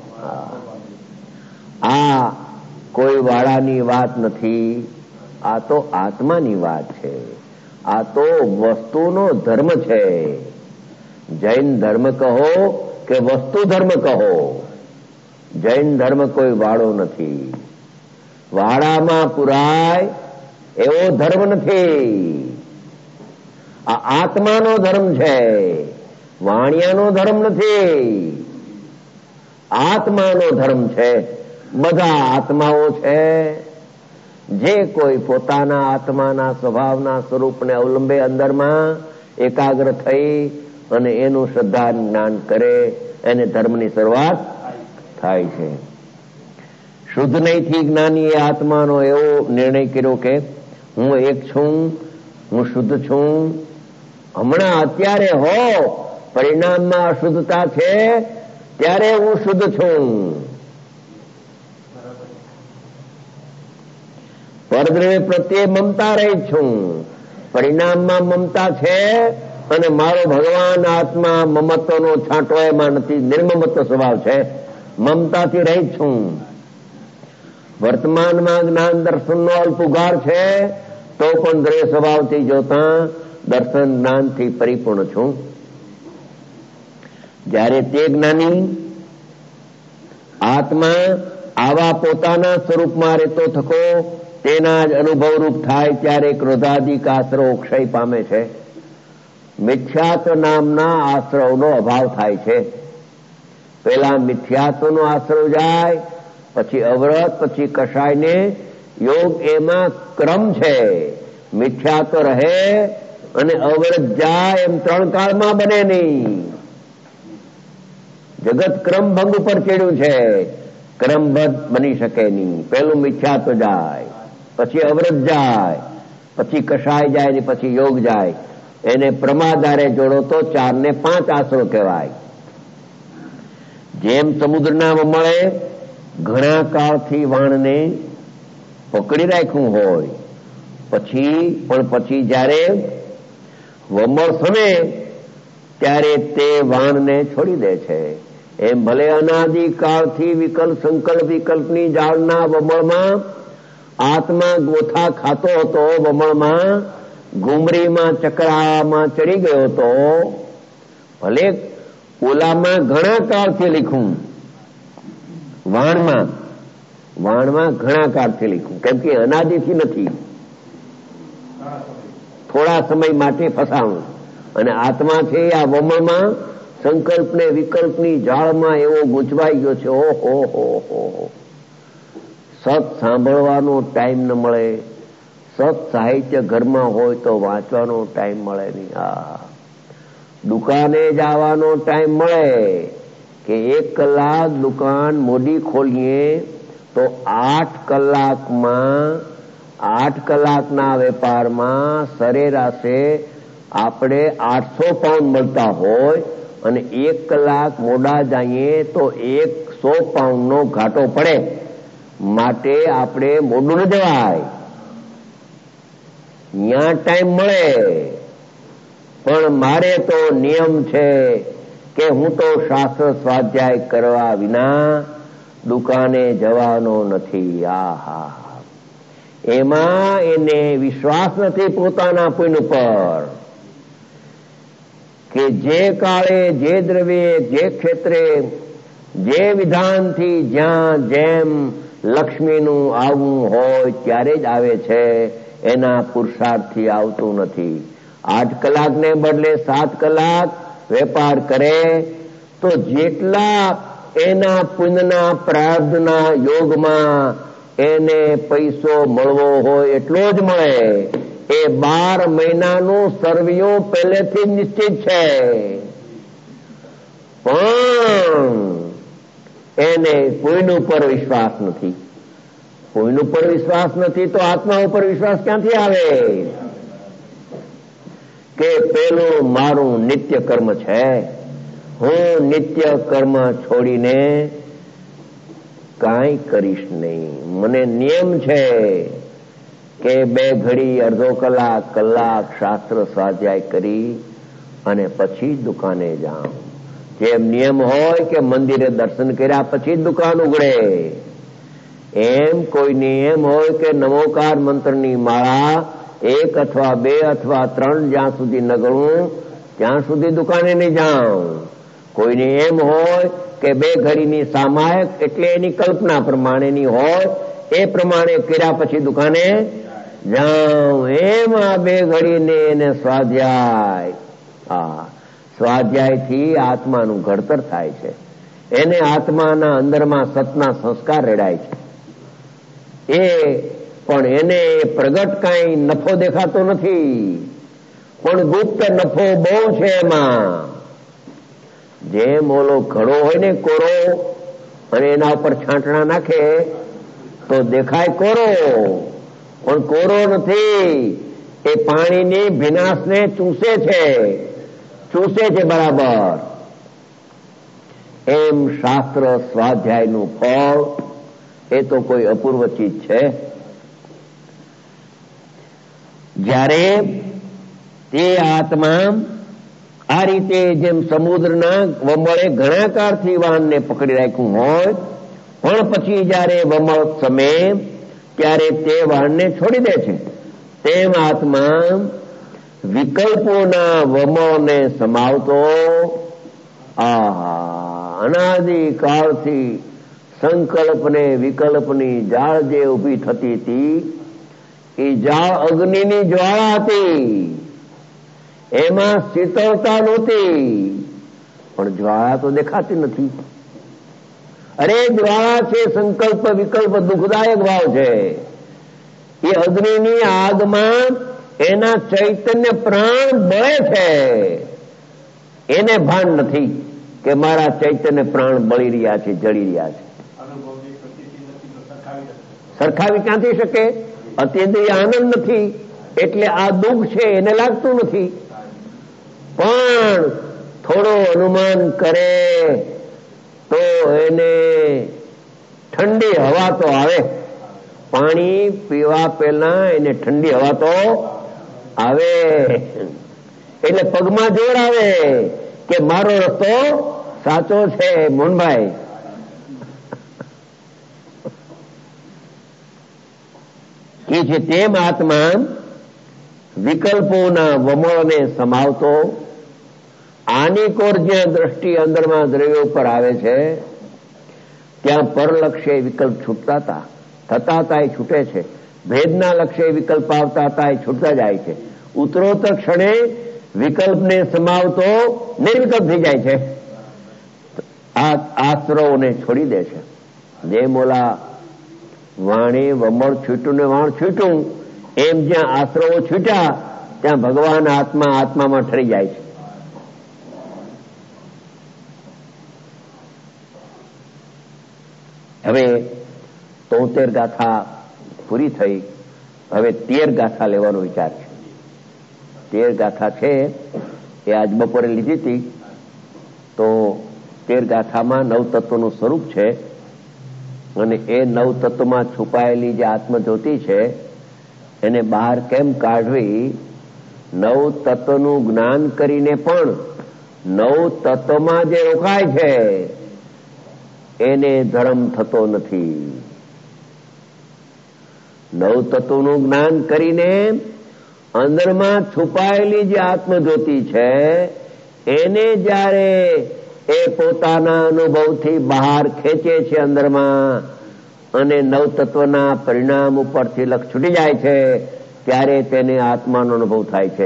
આ કોઈ વાળાની વાત નથી, આ તો આત્માની વાત છે. આ તો વસ્તુનો ધર્મ છે. જૈન ધર્મ કહો કે વસ્તુ ધર્મ કહો, જૈન ધર્મ કોઈ વાળો નથી. વાડામાં પુરાય એવો ધર્મ નથી. આ આત્માનો ધર્મ છે, વાણિયાનો ધર્મ નથી. આત્માનો ધર્મ છે. બધા આત્માઓ છે. જે કોઈ પોતાના આત્માના સ્વભાવના સ્વરૂપને અવલંબે અંદરમાં એકાગ્ર થઈ અને એનું શ્રદ્ધા જ્ઞાન કરે એને ધર્મની શરૂઆત થાય છે. શુદ્ધ નહીંથી જ્ઞાની એ આત્માનો એવો નિર્ણય કર્યો કે હું એક છું, હું શુદ્ધ છું હમણાં અત્યારે હો પરિણામમાં અશુદ્ધતા છે ત્યારે હું શુદ્ધ છું. પરદ્રવ્ય પ્રત્યે મમતા રહી છું, પરિણામમાં મમતા છે અને મારો ભગવાન આત્મા મમત્વનો છાંટો એમાં નથી, નિર્મમત્વ સ્વભાવ છે, મમતાથી રહી છું. વર્તમાનમાં જ્ઞાન દર્શનનો અલ્પુગાર છે તો પણ દ્રવ્ય સ્વભાવથી જોતા દર્શન જ્ઞાનથી પરિપૂર્ણ છું. જ્યારે તે જ્ઞાની આત્મા આવા પોતાના સ્વરૂપમાં રહેતો થકો તેના જ અનુભવરૂપ થાય ત્યારે ક્રોધાદિક આશ્રવ ક્ષય પામે છે. મિથ્યાત્વ નામના આશ્રવનો અભાવ થાય છે. પેલા મિથ્યાત્વનો આશ્રવ જાય, પછી અવરત, પછી કષાયને યોગ, એમાં ક્રમ છે. મિથ્યાત્વ રહે અને અવરત જાય એમ ત્રણ કાળમાં બને નહીં. જગત ક્રમભંગ ઉપર ચડ્યું છે, ક્રમબદ્ધ બની શકે નહીં. પેલું મિથ્યાત્વ જાય, પછી અવરત જાય, પછી કષાય જાય ને પછી યોગ જાય. એને પ્રમાદારે જોડો તો ચાર ને પાંચ આશરો કહેવાય. જેમ સમુદ્રના વમળે ઘણા કાળથી વાણને પકડી રાખ્યું હોય, પછી પણ પછી જ્યારે વમળ સમે ત્યારે તે વાણને છોડી દે છે. એમ ભલે અનાદિકાળથી વિકલ્પ સંકલ્પ વિકલ્પની જાળના વમળમાં આત્મા ગોથા ખાતો હતો, વમળમાં ઘુમરીમાં ચક્રામાં ચડી ગયો હતો, ભલે ઓલામાં ઘણા કાળથી લીખું, વાણમાં વાણમાં ઘણા કાળથી લીખું, કેમ કે અનાદિથી નથી, થોડા સમય માટે ફસાણું. અને આત્મા છે આ વમળમાં સંકલ્પ ને વિકલ્પની જાળમાં એવો ગૂંચવાઈ ગયો છે. ઓહો હો હો સત સાંભળવાનો ટાઈમ ન મળે, સત સાહિત્ય ઘરમાં હોય તો વાંચવાનો ટાઈમ મળે નહીં. આ દુકાને જવાનો ટાઈમ મળે કે એક કલાક દુકાન મોડી ખોલીએ તો આઠ કલાકમાં આઠ કલાકના વેપારમાં સરેરાશે આપણે આઠસો પાઉન્ડ મળતા હોય અને એક કલાક મોડા જઈએ તો એકસો પાઉન્ડનો ઘાટો પડે. માટે આપણે મોડું ન જવાય, ત્યાં ટાઈમ મળે. પણ મારે તો નિયમ છે કે હું તો શાસ્ત્ર સ્વાધ્યાય કરવા વિના દુકાને જવાનો નથી. આહા, એમાં એને વિશ્વાસ નથી પોતાના પુણ્ય પર કે જે કાળે, જે દ્રવ્યે, જે ક્ષેત્રે, જે વિધાનથી જ્યાં જેમ લક્ષ્મીનું આવવું હોય ત્યારે જ આવે છે, એના પુરુષાર્થથી આવતું નથી. આઠ કલાકને બદલે સાત કલાક વેપાર કરે તો જેટલા એના પુણ્યના પ્રાર્થના યોગમાં એને પૈસો મળવો હોય એટલો જ મળે. એ બાર મહિનાનું સર્વિયું પહેલેથી જ નિશ્ચિત છે. પણ એને પુણ્ય ઉપર વિશ્વાસ નથી. પુણ્ય ઉપર વિશ્વાસ નથી તો આત્મા ઉપર વિશ્વાસ ક્યાંથી આવે કે પેલું મારું નિત્ય કર્મ છે, હું નિત્ય કર્મ છોડીને કાંઈ કરીશ નહીં. મને નિયમ છે કે બે ઘડી, અડધો કલાક, કલાક શાસ્ત્ર સ્વાધ્યાય કરી અને પછી દુકાને જાઉં. જેમ નિયમ હોય કે મંદિરે દર્શન કર્યા પછી દુકાન ઉઘડે, એમ કોઈ નિયમ હોય કે નમોકાર મંત્રની માળા એક અથવા બે અથવા ત્રણ જ્યાં સુધી ન ગણું ત્યાં સુધી દુકાને નહીં જાઉં. કોઈને એમ હોય કે બે ઘડીની સામાયક એટલે એની કલ્પના પ્રમાણેની હોય, એ પ્રમાણે કર્યા પછી દુકાને જાઉં. એમાં બે ઘડીને એને સ્વાધ્યાય, હા, સ્વાધ્યાયથી આત્માનું ઘડતર થાય છે. એને આત્માના અંદરમાં સતના સંસ્કાર રેડાય છે. એ પણ એને પ્રગટ કાંઈ નફો દેખાતો નથી, પણ ગુપ્ત નફો બહુ છે એમાં. જેમ ઓલો ઘડો હોય ને કોરો, અને એના ઉપર છાંટણા નાખે તો દેખાય કોરો, પણ કોરો નથી. એ પાણીની ભીનાશને ચૂસે છે, ચૂસે છે બરાબર. એમ શાસ્ત્ર સ્વાધ્યાયનું ફળ એ તો કોઈ અપૂર્વ ચીજ છે. જ્યારે તે આત્મા આ રીતે જેમ સમુદ્રના વમળે ઘણા કાળથી વાહનને પકડી રાખ્યું હોય, પણ પછી જયારે વમળ સમે ત્યારે તે વાહનને છોડી દે છે, તેમ આત્મા વિકલ્પોના વમળને સમાવતો આહા અનાદિ કાળથી સંકલ્પને વિકલ્પની જાળ જે ઉભી થતી હતી એ જાળ અગ્નિની જ્વાળા હતી. એમાં શીતળતા નહોતી, પણ જ્વાળા તો દેખાતી નથી. અરે જ્વાળા છે, સંકલ્પ વિકલ્પ દુઃખદાયક ભાવ છે. એ અગ્નિની આગમાં એના ચૈતન્ય પ્રાણ બળે છે, એને ભાન નથી કે મારા ચૈતન્ય પ્રાણ બળી રહ્યા છે, જળી રહ્યા છે. સરખાવી ક્યાંથી શકે? અત્યંત્રીય આનંદ નથી એટલે આ દુઃખ છે એને લાગતું નથી. પણ થોડો અનુમાન કરે તો એને ઠંડી હવા તો આવે. પાણી પીવા પહેલા એને ઠંડી હવા તો આવે, એટલે પગમાં જોર આવે કે મારો રસ્તો સાચો છે. મોહનભાઈ, કે છે તેમ આત્મા વિકલ્પોના વમળને સમાવતો આની કોર જ્યાં દ્રષ્ટિ અંદરમાં દ્રવ્યો પર આવે છે ત્યાં પરલક્ષ્ય વિકલ્પ છૂટતા હતા, થતા હતા એ છૂટે છે. ભેદના લક્ષ્ય વિકલ્પ આવતા હતા એ છૂટતા જાય છે. ઉત્તરોત્તર ક્ષણે વિકલ્પને સમાવતો નિર્વિકલ્પ થઈ જાય છે. આ આશ્રવોને છોડી દે છે. જેમ ઓલા વાણી વમળ છૂટ્યું ને વાણ છૂટ્યું, એમ જ્યાં આશ્રવો છૂટ્યા ત્યાં ભગવાન આત્મા આત્મામાં ઠરી જાય છે. હવે તોતેર ગાથા પૂરી થઈ, હવે તેર ગાથા લેવાનો વિચાર છે. તેર ગાથા છે એ આજ બપોરે લીધી હતી. તો તેર ગાથામાં નવ તત્વનું સ્વરૂપ છે અને એ નવ તત્વમાં છુપાયેલી જે આત્મજ્યોતિ છે એને બહાર કેમ કાઢવી, નવ તત્વનું જ્ઞાન કરીને પણ નવ તત્વમાં જે રોકાય છે એને ધર્મ થતો નથી. નવ તત્વનું જ્ઞાન કરીને અંદરમાં છુપાયેલી જે આત્મજ્યોતિ છે એને જ્યારે એ પોતાના અનુભવથી બહાર ખેંચે છે અંદરમાં અને નવ તત્વના પરિણામ ઉપરથી લક્ષ છૂટી જાય છે ત્યારે તેને આત્માનો અનુભવ થાય છે.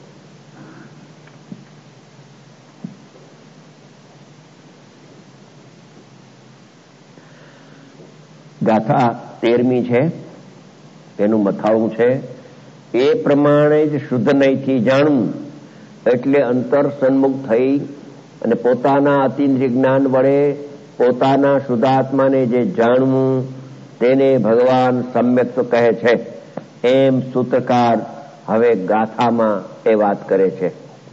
ગાથા તેરમી છે, તેનું મથાળું છે. એ પ્રમાણે જ શુદ્ધ નહીંથી જાણવું એટલે અંતર સન્મુખ થઈ અને પોતાના અતિન્દ્રિય જ્ઞાન વડે પોતાના શુદ્ધાત્માને જે જાણવું તેને ભગવાન સમ્યક કહે છે. એમ સૂત્રકાર હવે ગાથામાં એ વાત કરે છે.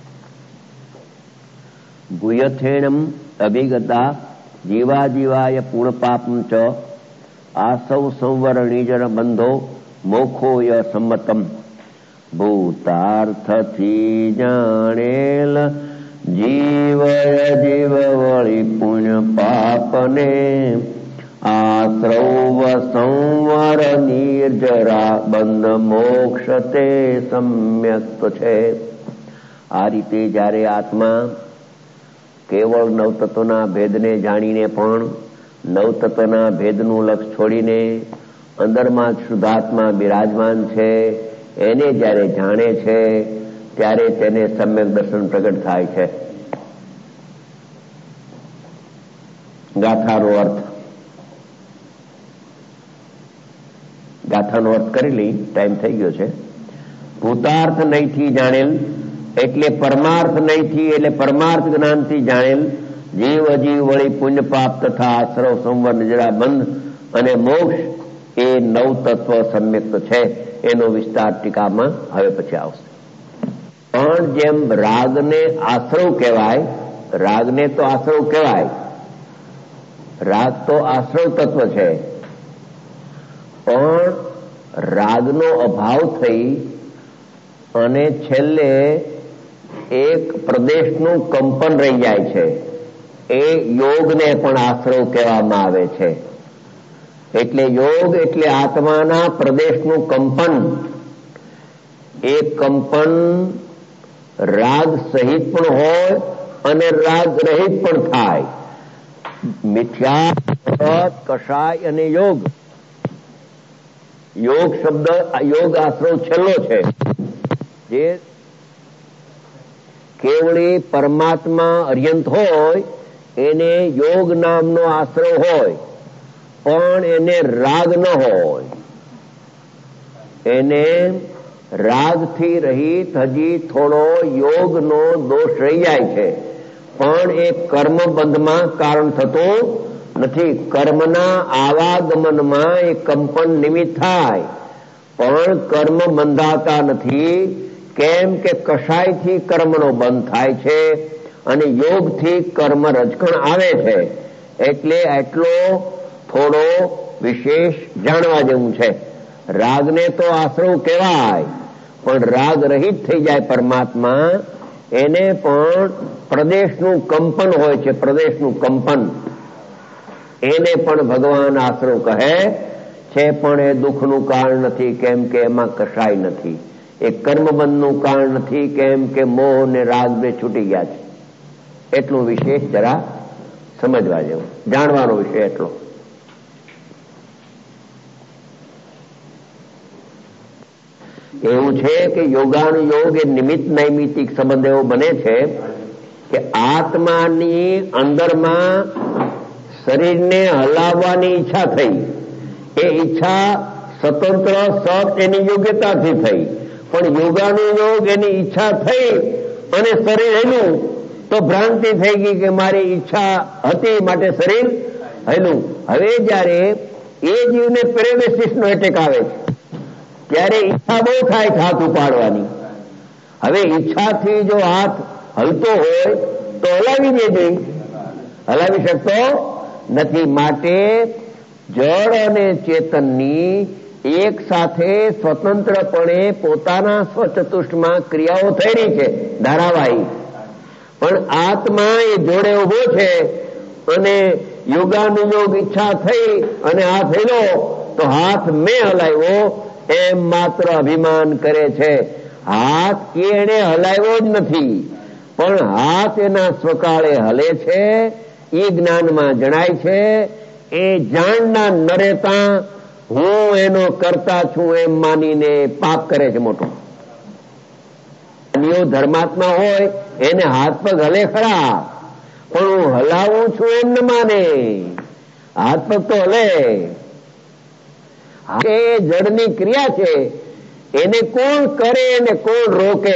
ભૂયથેણમ અભિગતા જીવા જીવાય પૂર્ણપાપમ ચ આસૌ સંવર નિજર બંધો મોખો ય સંમતમ. ભૂતાર્થથી જાણેલ જીવય જીવ વળી પુણ્ય પાપને આશ્રવ સંવર નિર્જરા બંધ મોક્ષ તે સમ્યક છે. આ રીતે જ્યારે આત્મા કેવળ નવતત્વના ભેદને જાણીને પણ નવતત્વના ભેદનું લક્ષ છોડીને અંદરમાં શુદ્ધાત્મા બિરાજમાન છે એને જ્યારે જાણે છે ત્યારે તેને સમ્યક દર્શન પ્રગટ થાય છે. ગાથાનો અર્થ ગાથાનો અર્થ કરી લઈ, ટાઈમ થઈ ગયો છે. ભૂતાર્થ નહીંથી જાણેલ એટલે પરમાર્થ નહીંથી એટલે પરમાર્થ જ્ઞાનથી જાણેલ જીવ અજીવ વળી પુણ્ય પાપ તથા આશ્રવ સંવર નિજરા બંધ અને મોક્ષ એ નવ તત્વ સમ્યક છે. એનો વિસ્તાર ટીકામાં હવે પછી આવશે. પણ જેમ રાગને આશ્રવ કહેવાય, રાગને તો આશ્રવ કહેવાય, રાગ તો આશ્રવ તત્વ છે, પણ રાગનો અભાવ થઈ અને છેલ્લે એક પ્રદેશનું કંપન રહી જાય છે, એ યોગને પણ આશ્રવ કહેવામાં આવે છે. એટલે યોગ એટલે આત્માના પ્રદેશનું કંપન. એ કંપન રાગ સહિત પણ હોય અને રાગ રહિત પણ થાય. મિથ્યા, કષાય અને યોગ. યોગ શબ્દ, યોગ આશ્રવ છેલ્લો છે, જે કેવળી પરમાત્મા અર્યંત હોય એને યોગ નામનો આશ્રવ હોય, પણ એને રાગ ન હોય. એને રાગથી રહિત હજી થોડો યોગનો દોષ રહી જાય છે, પણ એ કર્મબંધમાં કારણ થતું નથી. કર્મના આવાગમનમાં એ કંપન નિમિત્ત થાય, પણ કર્મ બંધાતા નથી. કેમ કે કષાયથી કર્મનો બંધ થાય છે અને યોગથી કર્મ રજકણ આવે છે. એટલે આટલો થોડો વિશેષ જાણવા જેવું છે. રાગને તો આશ્રવ કહેવાય, પણ રાગ રહિત થઈ જાય પરમાત્મા, એને પણ પ્રદેશનું કંપન હોય છે, પ્રદેશનું કંપન. એને પણ ભગવાન આશ્રવ કહે છે, પણ એ દુઃખનું કારણ નથી, કેમ કે એમાં કશાય નથી. એ કર્મબંધનું કારણ નથી, કેમ કે મોહ ને રાગ બે છૂટી ગયા છે. એટલું વિશેષ જરા સમજવા જેવું, જાણવાનો વિષય એટલો. એવું છે કે યોગાનુયોગ એ નિમિત્ત નૈમિતિક સંબંધ એવો બને છે કે આત્માની અંદરમાં શરીરને હલાવવાની ઈચ્છા થઈ. એ ઈચ્છા સ્વતંત્ર સત એની યોગ્યતાથી થઈ, પણ યોગાનુયોગ એની ઈચ્છા થઈ અને શરીર એનું, તો ભ્રાંતિ થઈ ગઈ કે મારી ઈચ્છા હતી માટે શરીર હેલું. હવે જયારે એ જીવને પેરેમેસિસ નો એટેક આવે છે, ત્યારે ઈચ્છા બહુ થાય હાથ ઉપાડવાની. હવે ઈચ્છાથી જો હાથ હલતો હોય તો હલાવી દેજે, હલાવી શકતો નથી. માટે જળ અને ચેતનની એક સાથે સ્વતંત્રપણે પોતાના સ્વચતુષ્ટમાં ક્રિયાઓ થઈ રહી છે ધારાવાહી, પણ આત્મા એ જોડે ઉભો છે અને યોગાનુયોગ ઈચ્છા થઈ અને હાથ હેલો તો હાથ મેં હલાવ્યો એમ માત્ર અભિમાન કરે છે. હાથ એને હલાવ્યો જ નથી, પણ હાથ એના સ્વકાળે હલે છે, એ જ્ઞાનમાં જણાય છે. એ જાણના ન રહેતા હું એનો કરતા છું એમ માનીને પાપ કરે છે મોટું. ધર્માત્મા હોય એને હાથ પગ હલે ખરા, પણ હું હલાવું છું એમ ન માને. હાથ પગ તો હલે. એ જડની ક્રિયા છે, એને કોણ કરે અને કોણ રોકે?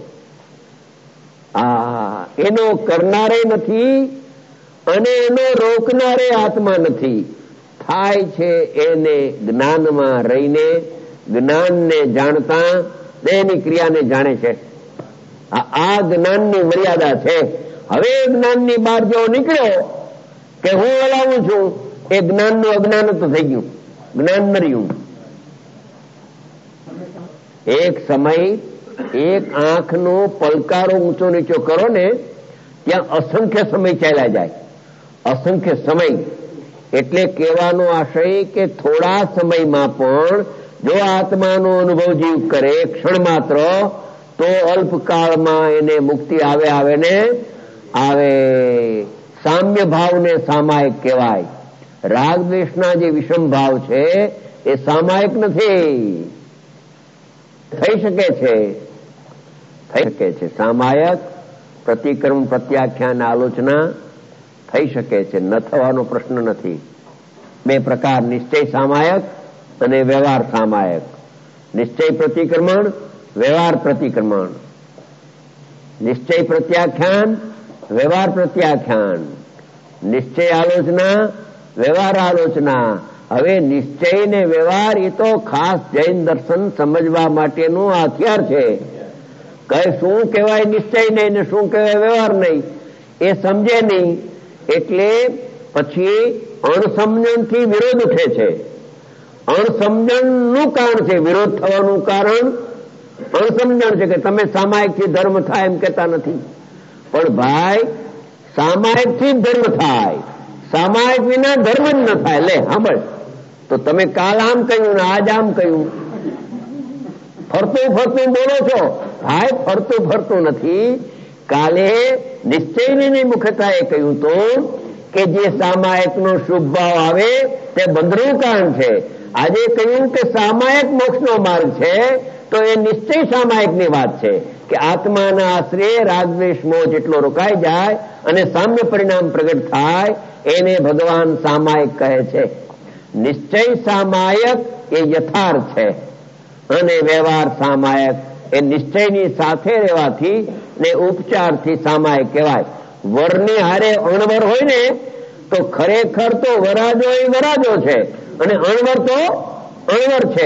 આ એનો કરનારે નથી અને એનો રોકનારે આત્મા નથી. થાય છે એને જ્ઞાનમાં રહીને, જ્ઞાનને જાણતા દેહની ક્રિયાને જાણે છે. આ જ્ઞાનની મર્યાદા છે. હવે જ્ઞાનની બહાર જો નીકળ્યો કે હું હલાવું છું, એ જ્ઞાનનું અજ્ઞાન તો થઈ ગયું, જ્ઞાન ન રહ્યું. એક સમય એક આંખનો પલકારો ઊંચો નીચો કરો ને, ત્યાં અસંખ્ય સમય ચાલ્યા જાય. અસંખ્ય સમય એટલે કહેવાનો આશય કે થોડા સમયમાં પણ જો આત્માનો અનુભવ જીવ કરે ક્ષણ માત્ર, તો અલ્પકાળમાં એને મુક્તિ આવે આવે ને આવે. સામ્ય ભાવને સામાયિક કહેવાય. રાગ દ્વેષના જે વિષમ ભાવ છે એ સામાયિક નથી. થઈ શકે છે, થઈ શકે છે સામાયક પ્રતિક્રમ પ્રત્યાખ્યાન આલોચના થઈ શકે છે, ન થવાનો પ્રશ્ન નથી. બે પ્રકાર, નિશ્ચય સામાયક અને વ્યવહાર સામાયક. નિશ્ચય પ્રતિક્રમણ, વ્યવહાર પ્રતિક્રમણ. નિશ્ચય પ્રત્યાખ્યાન, વ્યવહાર પ્રત્યાખ્યાન. નિશ્ચય આલોચના, વ્યવહાર આલોચના. હવે નિશ્ચય ને વ્યવહાર એ તો ખાસ જૈન દર્શન સમજવા માટેનું હથિયાર છે. કઈ શું કહેવાય નિશ્ચય નહીં ને શું કહેવાય વ્યવહાર નહીં એ સમજે નહીં એટલે પછી અણસમજણથી વિરોધ ઉઠે છે. અણસમજણનું કારણ છે, વિરોધ થવાનું કારણ અણસમજણ છે કે તમે સામાયિકથી ધર્મ થાય એમ કહેતા નથી. પણ ભાઈ સામાયિકથી જ ધર્મ થાય, સામાયિક વિના ધર્મ જ ન થાય. લે સાંભળ, તો તમે કાલ આમ કહ્યું ને આજ આમ કહ્યું, ફરતું ફરતું બોલો છો. ભાઈ ફરતું ફરતું નથી. કાલે નિશ્ચયની મુખ્યતા એ કહ્યું તો કે જે સામાયિકનો શુભ ભાવ આવે તે બંધનું કારણ છે. આજે કહ્યું કે સામાયિક મોક્ષનો માર્ગ છે તો એ નિશ્ચય સામાયિકની વાત છે કે આત્માના આશ્રય રાગદ્વેષ મોહ જેટલો રોકાઈ જાય અને સામ્ય પરિણામ પ્રગટ થાય એને ભગવાન સામાયિક કહે છે. નિશ્ચય સામાયક એ યથાર્થ છે અને વ્યવહાર સામાયક એ નિશ્ચયની સાથે રહેવાથી ને ઉપચારથી સામાયિક કહેવાય. વરની હારે અણવર હોય ને તો ખરેખર તો વરાજો એ વરાજો છે અને અણવર તો અણવર છે.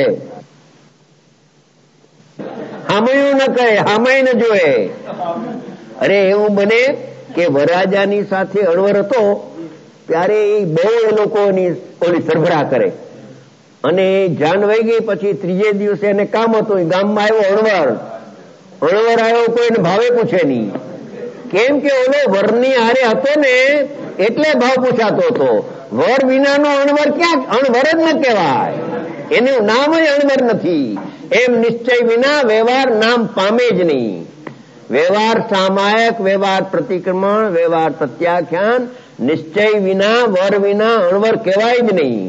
હામયું ન કહે, હામય ન જોએ. અરે એવું બને કે વરાજાની સાથે અણવર હતો ત્યારે એ બહુ એ લોકોની ઓલી સરભરા કરે અને જાન વહી ગઈ. પછી ત્રીજે દિવસે એને કામ હતું, ગામમાં આવ્યો અણવર. અણવર આવ્યો કોઈને ભાવે પૂછે નહીં. કેમ કે ઓલો વરની હારે હતો ને એટલે ભાવ પૂછાતો હતો. વર વિનાનો અણવર ક્યાં? અણવર જ ન કહેવાય, એનું નામ જ અણવર નથી. એમ નિશ્ચય વિના વ્યવહાર નામ પામે જ નહીં. વ્યવહાર સામાયક, વ્યવહાર પ્રતિક્રમણ, વ્યવહાર પ્રત્યાખ્યાન, નિશ્ચય વિના વર વિના અણવર કહેવાય જ નહીં.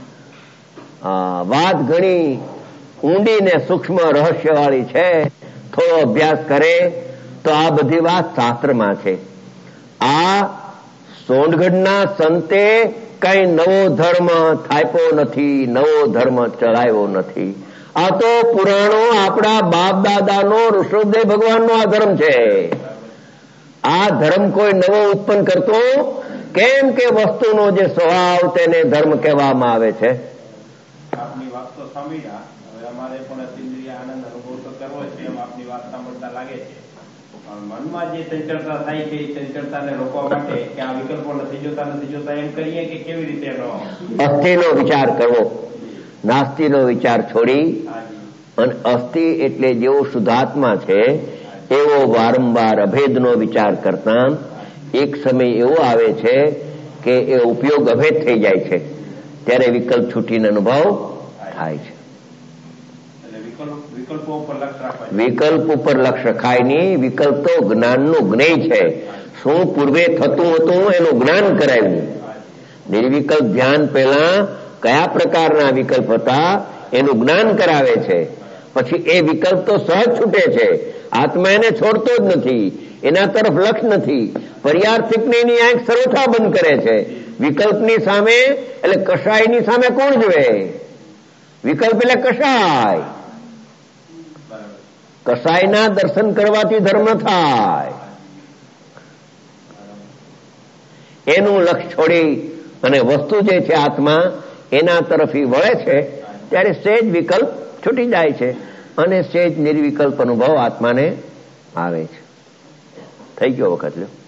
વાત ઘણી ઊંડી ને સૂક્ષ્મ રહસ્ય વાળી છે. થોડો અભ્યાસ કરે તો આ બધી વાત શાસ્ત્રમાં છે. આ સોનગઢના સંતે કઈ નવો ધર્મ થાપ્યો નથી, નવો ધર્મ ચલાવ્યો નથી. આ તો પુરાણો આપણા બાપ દાદાનો ઋષભદેવ ભગવાનનો આ ધર્મ છે. આ ધર્મ કોઈ નવો ઉત્પન્ન કરતો કેમ કે વસ્તુનો જે સ્વભાવ તેને ધર્મ કહેવામાં આવે છે. આપની વાત તો સાંભળ્યા, હવે અમારે પણ અતિન્દ્રિય આનંદ અનુભવ તો કરવો છે એમ આપની વાત સાંભળતા લાગે છે. મનમાં જે ચંચળતા થાય છે એ ચંચળતાને રોકવા માટે કે આ વિકલ્પો નથી જોતા નથી જોતા એમ કરીએ કે કેવી રીતે એનો અસ્થિનો વિચાર કરવો, નાસ્તિનો વિચાર છોડી અને અસ્થિ એટલે જેવો શુદ્ધાત્મા છે એવો વારંવાર અભેદનો વિચાર કરતા એક સમય એવો આવે છે કે એ ઉપયોગ અભેદ થઈ જાય છે ત્યારે વિકલ્પ છૂટીનો અનુભવ થાય છે. વિકલ્પ ઉપર લક્ષ રખાય નહીં. વિકલ્પ તો જ્ઞાનનું જ્ઞેય છે. શું પૂર્વે થતું હતું એનું જ્ઞાન કરાવ્યું. નિર્વિકલ્પ ધ્યાન પહેલા કયા પ્રકારના વિકલ્પ હતા એનું જ્ઞાન કરાવે છે. પછી એ વિકલ્પ તો સહજ છૂટે છે. આત્મા એને છોડતો જ નથી, એના તરફ લક્ષ નથી. પર્યાર્થિકની એની આંખ સર્વથા બંધ કરે છે. વિકલ્પની સામે એટલે કષાયની સામે કોણ જોવે? વિકલ્પ એટલે કષાય. કસાયના દર્શન કરવાથી ધર્મ થાય. એનું લક્ષ છોડી અને વસ્તુ જે છે આત્મા એના તરફ વળે છે ત્યારે સહેજ વિકલ્પ છૂટી જાય છે અને સહેજ નિર્વિકલ્પ અનુભવ આત્માને આવે છે. થઈ ગયો વખત લ્યો.